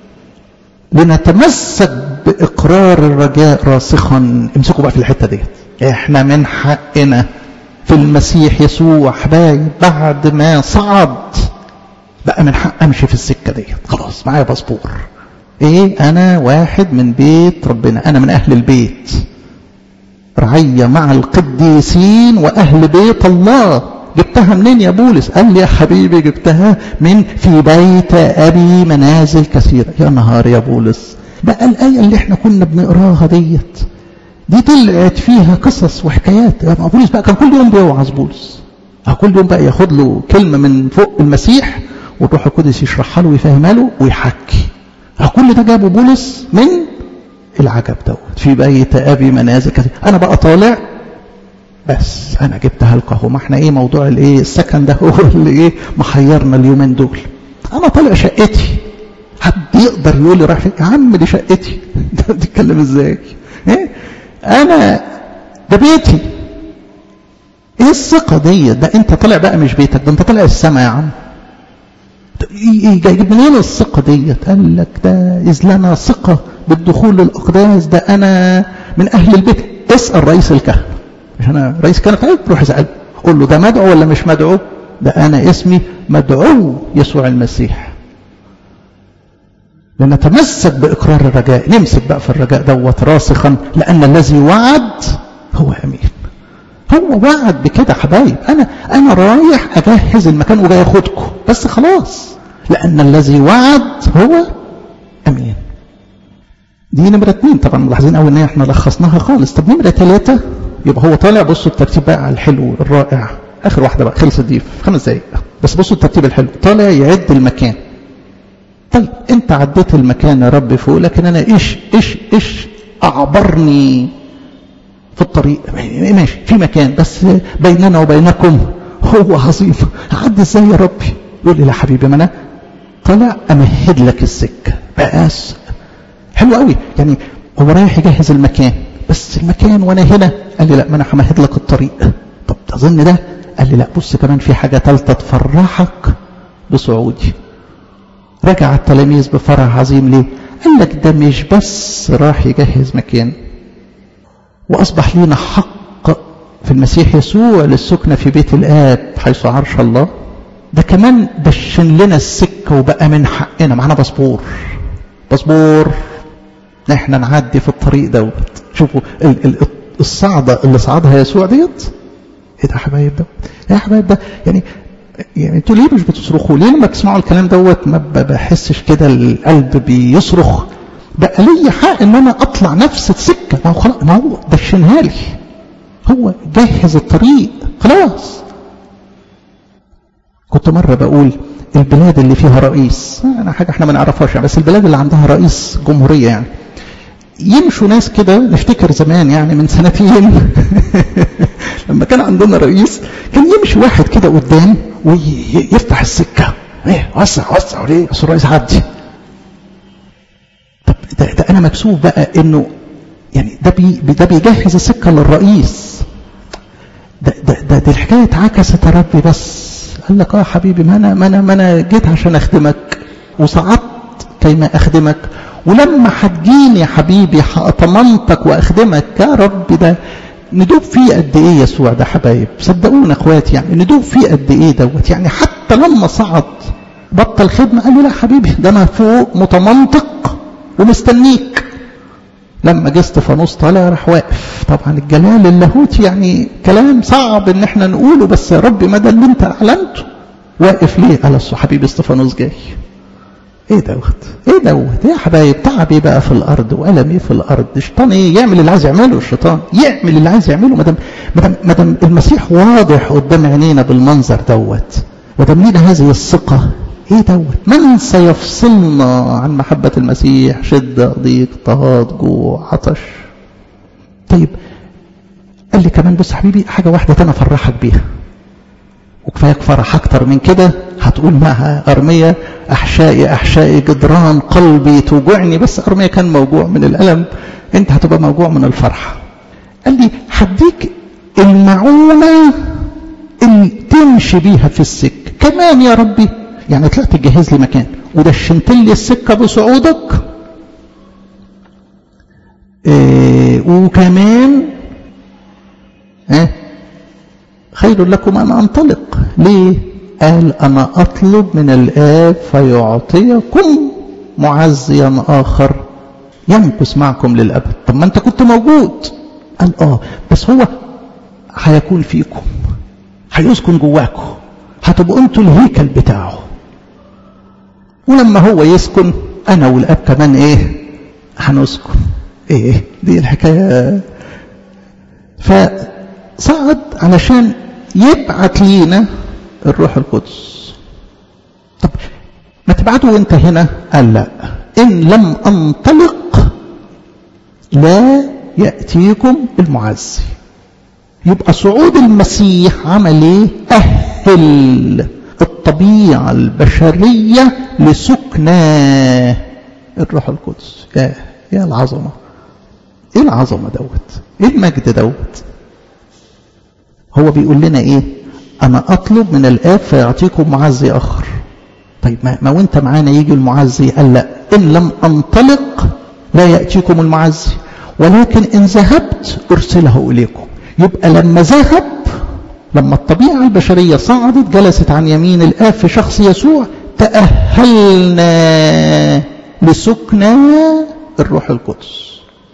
لنتمسك بإقرار الرجاء راسخا. امسكوا بقى في الحتة دي، احنا من حقنا في المسيح يسوع حبايب بعد ما صعد بقى من حق امشي في السكة دي. خلاص معايا باسبور، ايه انا واحد من بيت ربنا، انا من اهل البيت، رعية مع القديسين واهل بيت الله. جبتها منين يا بولس؟ قال لي يا حبيبي جبتها من في بيت ابي منازل كثيرة. يا نهار يا بولس، بقى الآية اللي احنا كنا بنقراها ديت دي طلعت فيها قصص وحكايات. يا بولس بقى كان كل يوم بيوعظ بولس، كل يوم بقى ياخد له كلمة من فوق المسيح والروح القدس يشرحها له ويفهمها له ويحكي. كل ده جابه بولس من العجب دوت في بيت ابي منازل كثير. انا بقى طالع بس انا جبتها لكم اهو. ما احنا ايه موضوع الايه السكن ده هو اللي ايه محيرنا اليومين دول. انا طالع شقتي، حد يقدر يقول لي رايح فين؟ يا عم دي شقتي انت بتتكلم ازاي؟ ايه انا ده بيتي. ايه الثقه دي؟ ده انت طالع بقى مش بيتك، ده انت طالع السما يا عم. ايه جايب منين الثقه دي؟ قال لك ده اذ لنا ثقه بالدخول للاقداس، ده انا من اهل البيت. اسال رئيس الكهنه، مش انا رئيس كهنه، طيب روح اسال قول له ده مدعو ولا مش مدعو؟ ده انا اسمي مدعو يسوع المسيح. لنتمسك بإقرار الرجاء، نمسك بقى في الرجاء دوت راسخا، لأن الذي وعد هو أمين. هو وعد بكده حبايب. أنا أنا رايح أجهز المكان وجاي أخدكم بس خلاص، لأن الذي وعد هو أمين. دي نمرة اتنين. طبعا ملاحظين أول إن احنا لخصناها خالص. طب نمرة ثلاثة، يبقى هو طالع. بصوا الترتيب بقى على الحلو الرائع، آخر واحدة بقى خلصت دي في خمس دقايق بس. بصوا الترتيب الحلو، طالع يعد المكان. طيب انت عديت المكان يا رب فوق، لكن انا ايش ايش ايش اعبرني في الطريق؟ ماشي في مكان بس بيننا وبينكم هو عظيم، عدي ازاي يا ربي؟ يقول لي لا حبيبي ما انا طلع امهد لك السكه. بس حلو قوي، يعني هو رايح يجهز المكان بس المكان وانا هنا. قال لي لا ما انا همهد لك الطريق. طب تظن ده؟ قال لي لا بص كمان في حاجه ثالثه تفرحك بصعودي. رجع التلاميذ بفرح عظيم. ليه؟ قال لك ده مش بس راح يجهز مكان، وأصبح لنا حق في المسيح يسوع للسكنة في بيت الآب حيث عرش الله. ده كمان دشن لنا السكة وبقى من حقنا، معنا باسبور. باسبور احنا نعدي في الطريق دوت. شوفوا الصعدة اللي صعدها يسوع ديت. ايه ده يا حبايب ده؟ يا حبايب ده يعني يعني انتوا ليه مش بتصرخوا؟ ليه لما تسمعوا الكلام دوت ما بحسش كده القلب بيصرخ؟ بقى لي حق ان انا اطلع نفس السكه. ما هو خلاص، ما هو دشنها لي، هو جهز الطريق خلاص. كنت مره بقول البلاد اللي فيها رئيس، انا حاجه احنا ما نعرفهاش بس البلاد اللي عندها رئيس جمهوريه يعني يمشوا ناس كده. نفتكر زمان يعني من سنتين لما كان عندنا رئيس كان يمشي واحد كده قدام ويفتح السكه. ايه وسع وسع ليه؟ اصل الرئيس عدي. طب ده, ده انا مكسوف بقى انه يعني ده بي ده بيجهز السكه للرئيس. ده ده ده دي الحكايه اتعكست يا ربي. بس قال لك اه حبيبي، ما انا ما انا ما انا جيت عشان اخدمك وصعدت كيما اخدمك، ولما هتجيني يا حبيبي هأطمنتك واخدمك. يا رب ده ندوب فيه قد ايه يسوع ده حبايب، صدقونا اخواتي، يعني ندوب فيه قد ايه دوت. يعني حتى لما صعد بطل خدمه قال له لا حبيبي، ده انا فوق متمنطق ومستنيك. لما جه استفانوس طالع راح واقف. طبعا الجلال اللاهوتي يعني كلام صعب ان احنا نقوله، بس يا رب ما ده اللي انت اعلنته. واقف ليه؟ قال اصل حبيبي استفانوس جاي. ايه دوت ايه دوت يا حبايب؟ تعب ايه بقى في الارض والم ايه في الارض؟ الشيطان ايه يعمل اللي عايز يعمله، الشيطان يعمل اللي عايز يعمله. ما دام ما دام المسيح واضح قدام عينينا بالمنظر دوت، ودام لينا هذه الثقه، ايه دوت؟ من سيفصلنا عن محبه المسيح؟ شده، ضيق، اضطهاد، جوع، عطش. طيب قال لي كمان بص حبيبي، حاجه واحده انا افرحك بيها، وكفايك فرح اكتر من كده. هتقول معها ارميا احشائي احشائي جدران قلبي توجعني، بس ارميا كان موجوع من الالم، انت هتبقى موجوع من الفرحه. قال لي هديك المعونه اللي تمشي بيها في السكه كمان يا ربي. يعني طلعت تجهز لي مكان ودشنت لي السكه بصعودك، إيه وكمان ها خير لكم أن أنطلق. ليه؟ قال أنا أطلب من الآب فيعطيكم معزيا آخر يمكث معكم للأبد. طب ما أنت كنت موجود. قال آه بس هو هيكون فيكم، هيسكن جواكم، هتبقوا أنتوا الهيكل بتاعه. ولما هو يسكن أنا والآب كمان إيه؟ هنسكن. إيه دي الحكاية. فصعد علشان يبعت لينا الروح القدس. طب ما تبعته وانت هنا؟ قال لا، ان لم انطلق لا يأتيكم المعزي. يبقى صعود المسيح عمل ايه؟ اهل الطبيعة البشرية لسكنى الروح القدس. يا يا العظمة، ايه العظمة دوت، ايه المجد دوت. هو بيقول لنا ايه؟ انا اطلب من الاب فيعطيكم معزي اخر. طيب ما, ما وانت معانا يجي المعزي. قال لا، ان لم انطلق لا يأتيكم المعزي، ولكن ان ذهبت ارسله اليكم. يبقى لما ذهب، لما الطبيعة البشرية صعدت جلست عن يمين الاب في شخص يسوع، تأهلنا لسكنى الروح القدس.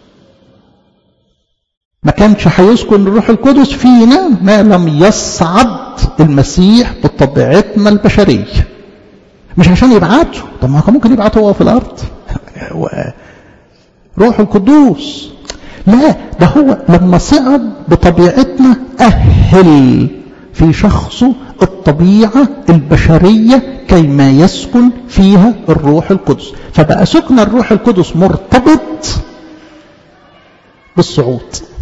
ما كانش هيسكن الروح القدس فينا ما لم يصعد المسيح بطبيعتنا البشرية. مش عشان يبعته، طب ما كان ممكن يبعته هو في الارض روح القدوس. لا، ده هو لما صعد بطبيعتنا اهل في شخصه الطبيعة البشرية كيما يسكن فيها الروح القدس. فبقى سكن الروح القدس مرتبط بالصعود.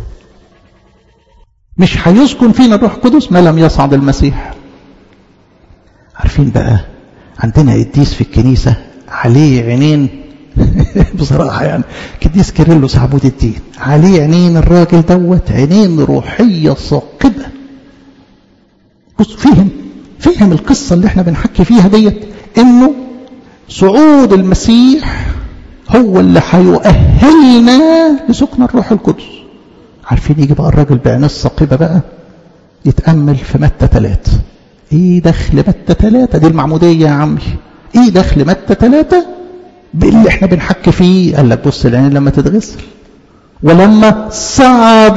مش هيسكن فينا الروح القدس ما لم يصعد المسيح. عارفين بقى عندنا قديس في الكنيسة عليه عينين بصراحة، يعني قديس كيرلس عبود الدين عليه عينين. الراجل دوت عينين روحية ثاقبة. بص فهم فهم القصة اللي احنا بنحكي فيها ديت، انه صعود المسيح هو اللي هيؤهلنا لسكن الروح القدس. عارفين يجي بقى الراجل بعين الثاقبة بقى يتأمل في متى ثلاثة. ايه دخل متى ثلاثة دي المعمودية يا عمي؟ ايه دخل متى ثلاثة باللي احنا بنحكي فيه؟ قال لك بص العين لما تتغسل، ولما صعد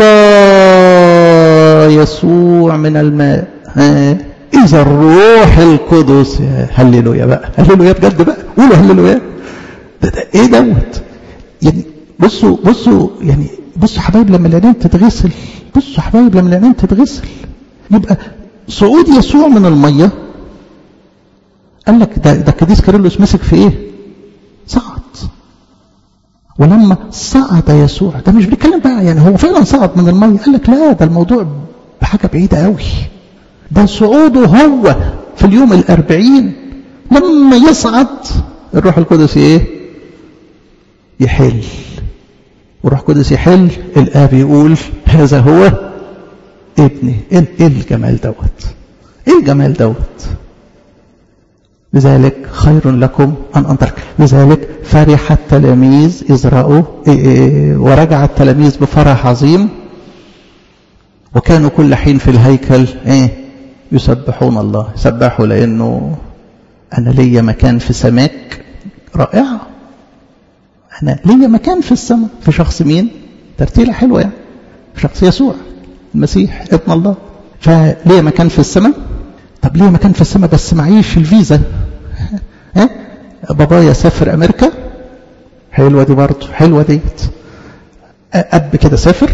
يسوع من الماء اذا الروح القدس. هللويا بقى، هللويا بجد بقى، قولوا هللويا. ده, ده ايه دوت؟ يعني بصوا بصوا يعني بصوا حبايب لما العينين تتغسل، بصوا حبايب لما العينين تتغسل، يبقى صعود يسوع من الميه. قال لك ده ده قديس كيرلس مسك في ايه؟ صعد. ولما صعد يسوع، ده مش بيتكلم بقى يعني هو فعلا صعد من الميه. قال لك لا، ده الموضوع بحاجه بعيده قوي. ده صعوده هو في اليوم الأربعين لما يصعد الروح القدس ايه؟ يحل. والروح القدس يحل، الآب يقول هذا هو ابني. ايه الجمال دوت، ايه الجمال دوت. لذلك خير لكم أن أنترك. لذلك فرح التلاميذ إذ رأوا ورجع التلاميذ بفرح عظيم، وكانوا كل حين في الهيكل ايه يسبحون الله. سبحوا لأنه أنا ليا مكان في سماك رائع، أنا ليا مكان في السماء في شخص مين؟ ترتيلة حلوة يعني، في شخص يسوع المسيح ابن الله. فليا مكان في السماء. طب ليه مكان في السماء بس معيش الفيزا؟ ها بابايا سافر امريكا، حلوه دي برضه، حلوه ديت. اب كده سافر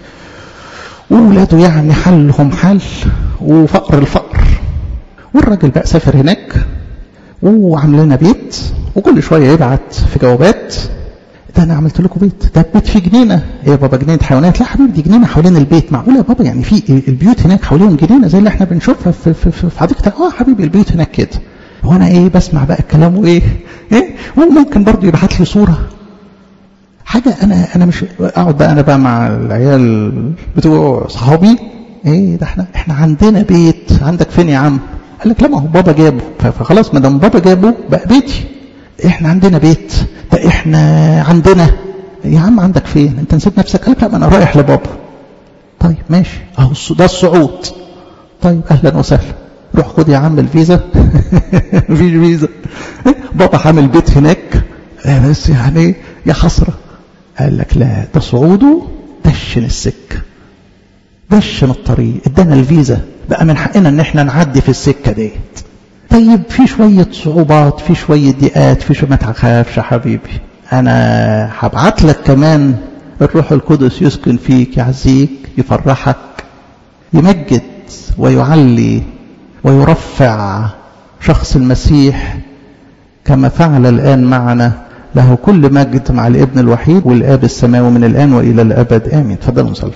وولاده يعني حلهم حل وفقر الفقر، والراجل بقى سافر هناك وعمل لنا بيت، وكل شويه يبعت في جوابات ده انا عملت لكم بيت، ده بيت فيه جنينه. ايه يا بابا جنينه حيوانات؟ لا حبيبي دي جنينه حوالين البيت. معقوله يا بابا يعني في البيوت هناك حواليهم جنينه زي اللي احنا بنشوفها في في في حديقه؟ اه حبيبي البيوت هناك كده. هو انا ايه بسمع بقى الكلام وايه ايه وممكن برضه يبعت لي صوره حاجه. انا انا مش اقعد بقى انا بقى مع العيال بتوع صحابي، ايه ده احنا احنا عندنا بيت. عندك فين يا عم؟ قال لك لا ما هو بابا جابه، فخلاص ما دام بابا جابه بقى بيتي. احنا عندنا بيت، ده احنا عندنا. يا عم عندك فين؟ انت نسيت نفسك؟ قال لك لا ما انا رايح لبابا. طيب ماشي اهو ده الصعود. طيب اهلا وسهلا، روح خد يا عم الفيزا. مفيش فيزا. بابا حامل بيت هناك بس يعني يا حسره. قال لك لا ده صعوده دشن السكه، دشن الطريق، ادانا الفيزا، بقى من حقنا ان احنا نعدي في السكه ديت. طيب في شويه صعوبات، في شويه ضيقات، في شويه. ما تخافش يا حبيبي، انا هبعت لك كمان الروح القدس يسكن فيك، يعزيك، يفرحك، يمجد ويعلي ويرفع شخص المسيح كما فعل الآن معنا. له كل مجد مع الابن الوحيد والآب السماوي من الآن وإلى الأبد آمين. تفضلوا نصلي.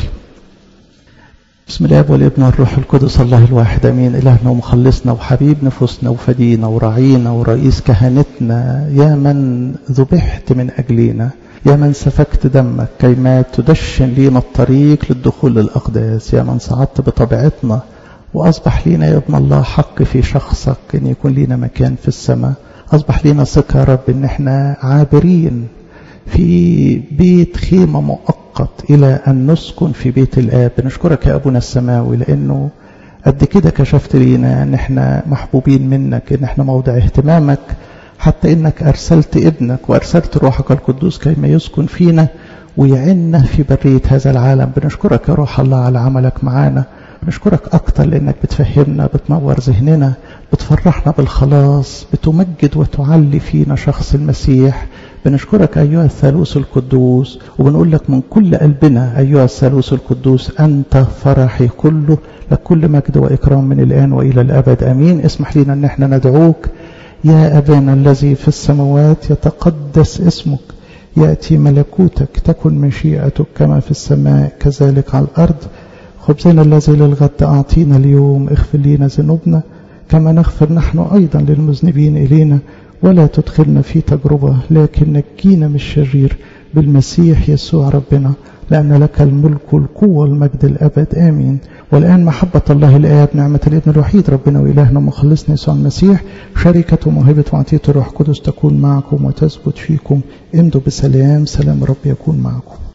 بسم الآب والابن والروح القدس الله الواحد آمين. إلهنا ومخلصنا وحبيب نفوسنا وفدينا ورعينا ورئيس كهنتنا، يا من ذبحت من أجلنا، يا من سفكت دمك كيما تدشن لينا الطريق للدخول للأقداس، يا من صعدت بطبيعتنا وأصبح لينا يا ابن الله حق في شخصك أن يكون لينا مكان في السماء. أصبح لينا ثقة يا رب أن احنا عابرين في بيت خيمة مؤقت إلى أن نسكن في بيت الآب. نشكرك يا أبونا السماوي لأنه قد كده كشفت لينا أن احنا محبوبين منك، أن احنا موضع اهتمامك، حتى إنك أرسلت ابنك وأرسلت روحك القدوس كيما يسكن فينا ويعنا في برية هذا العالم. بنشكرك يا روح الله على عملك معانا. بنشكرك أكتر لأنك بتفهمنا، بتنور ذهننا، بتفرحنا بالخلاص، بتمجد وتعلي فينا شخص المسيح. بنشكرك أيها الثالوث القدوس، وبنقول لك من كل قلبنا أيها الثالوث القدوس أنت فرحي كله، لك كل مجد وإكرام من الآن وإلى الأبد آمين. اسمح لنا أن احنا ندعوك يا أبانا الذي في السماوات، يتقدس اسمك، يأتي ملكوتك، تكن مشيئتك كما في السماء كذلك على الأرض. خبزنا الذي للغد أعطينا اليوم، اغفر لنا ذنوبنا كما نغفر نحن أيضا للمذنبين إلينا، ولا تدخلنا في تجربة لكن نجينا من الشرير بالمسيح يسوع ربنا، لأن لك الملك والقوة والمجد الأبد آمين. والآن محبة الله الآب، نعمة الابن الوحيد ربنا وإلهنا مخلصنا يسوع المسيح، شركة وموهبة وعطية الروح القدس تكون معكم وتثبت فيكم. امضوا بسلام، سلام رب يكون معكم.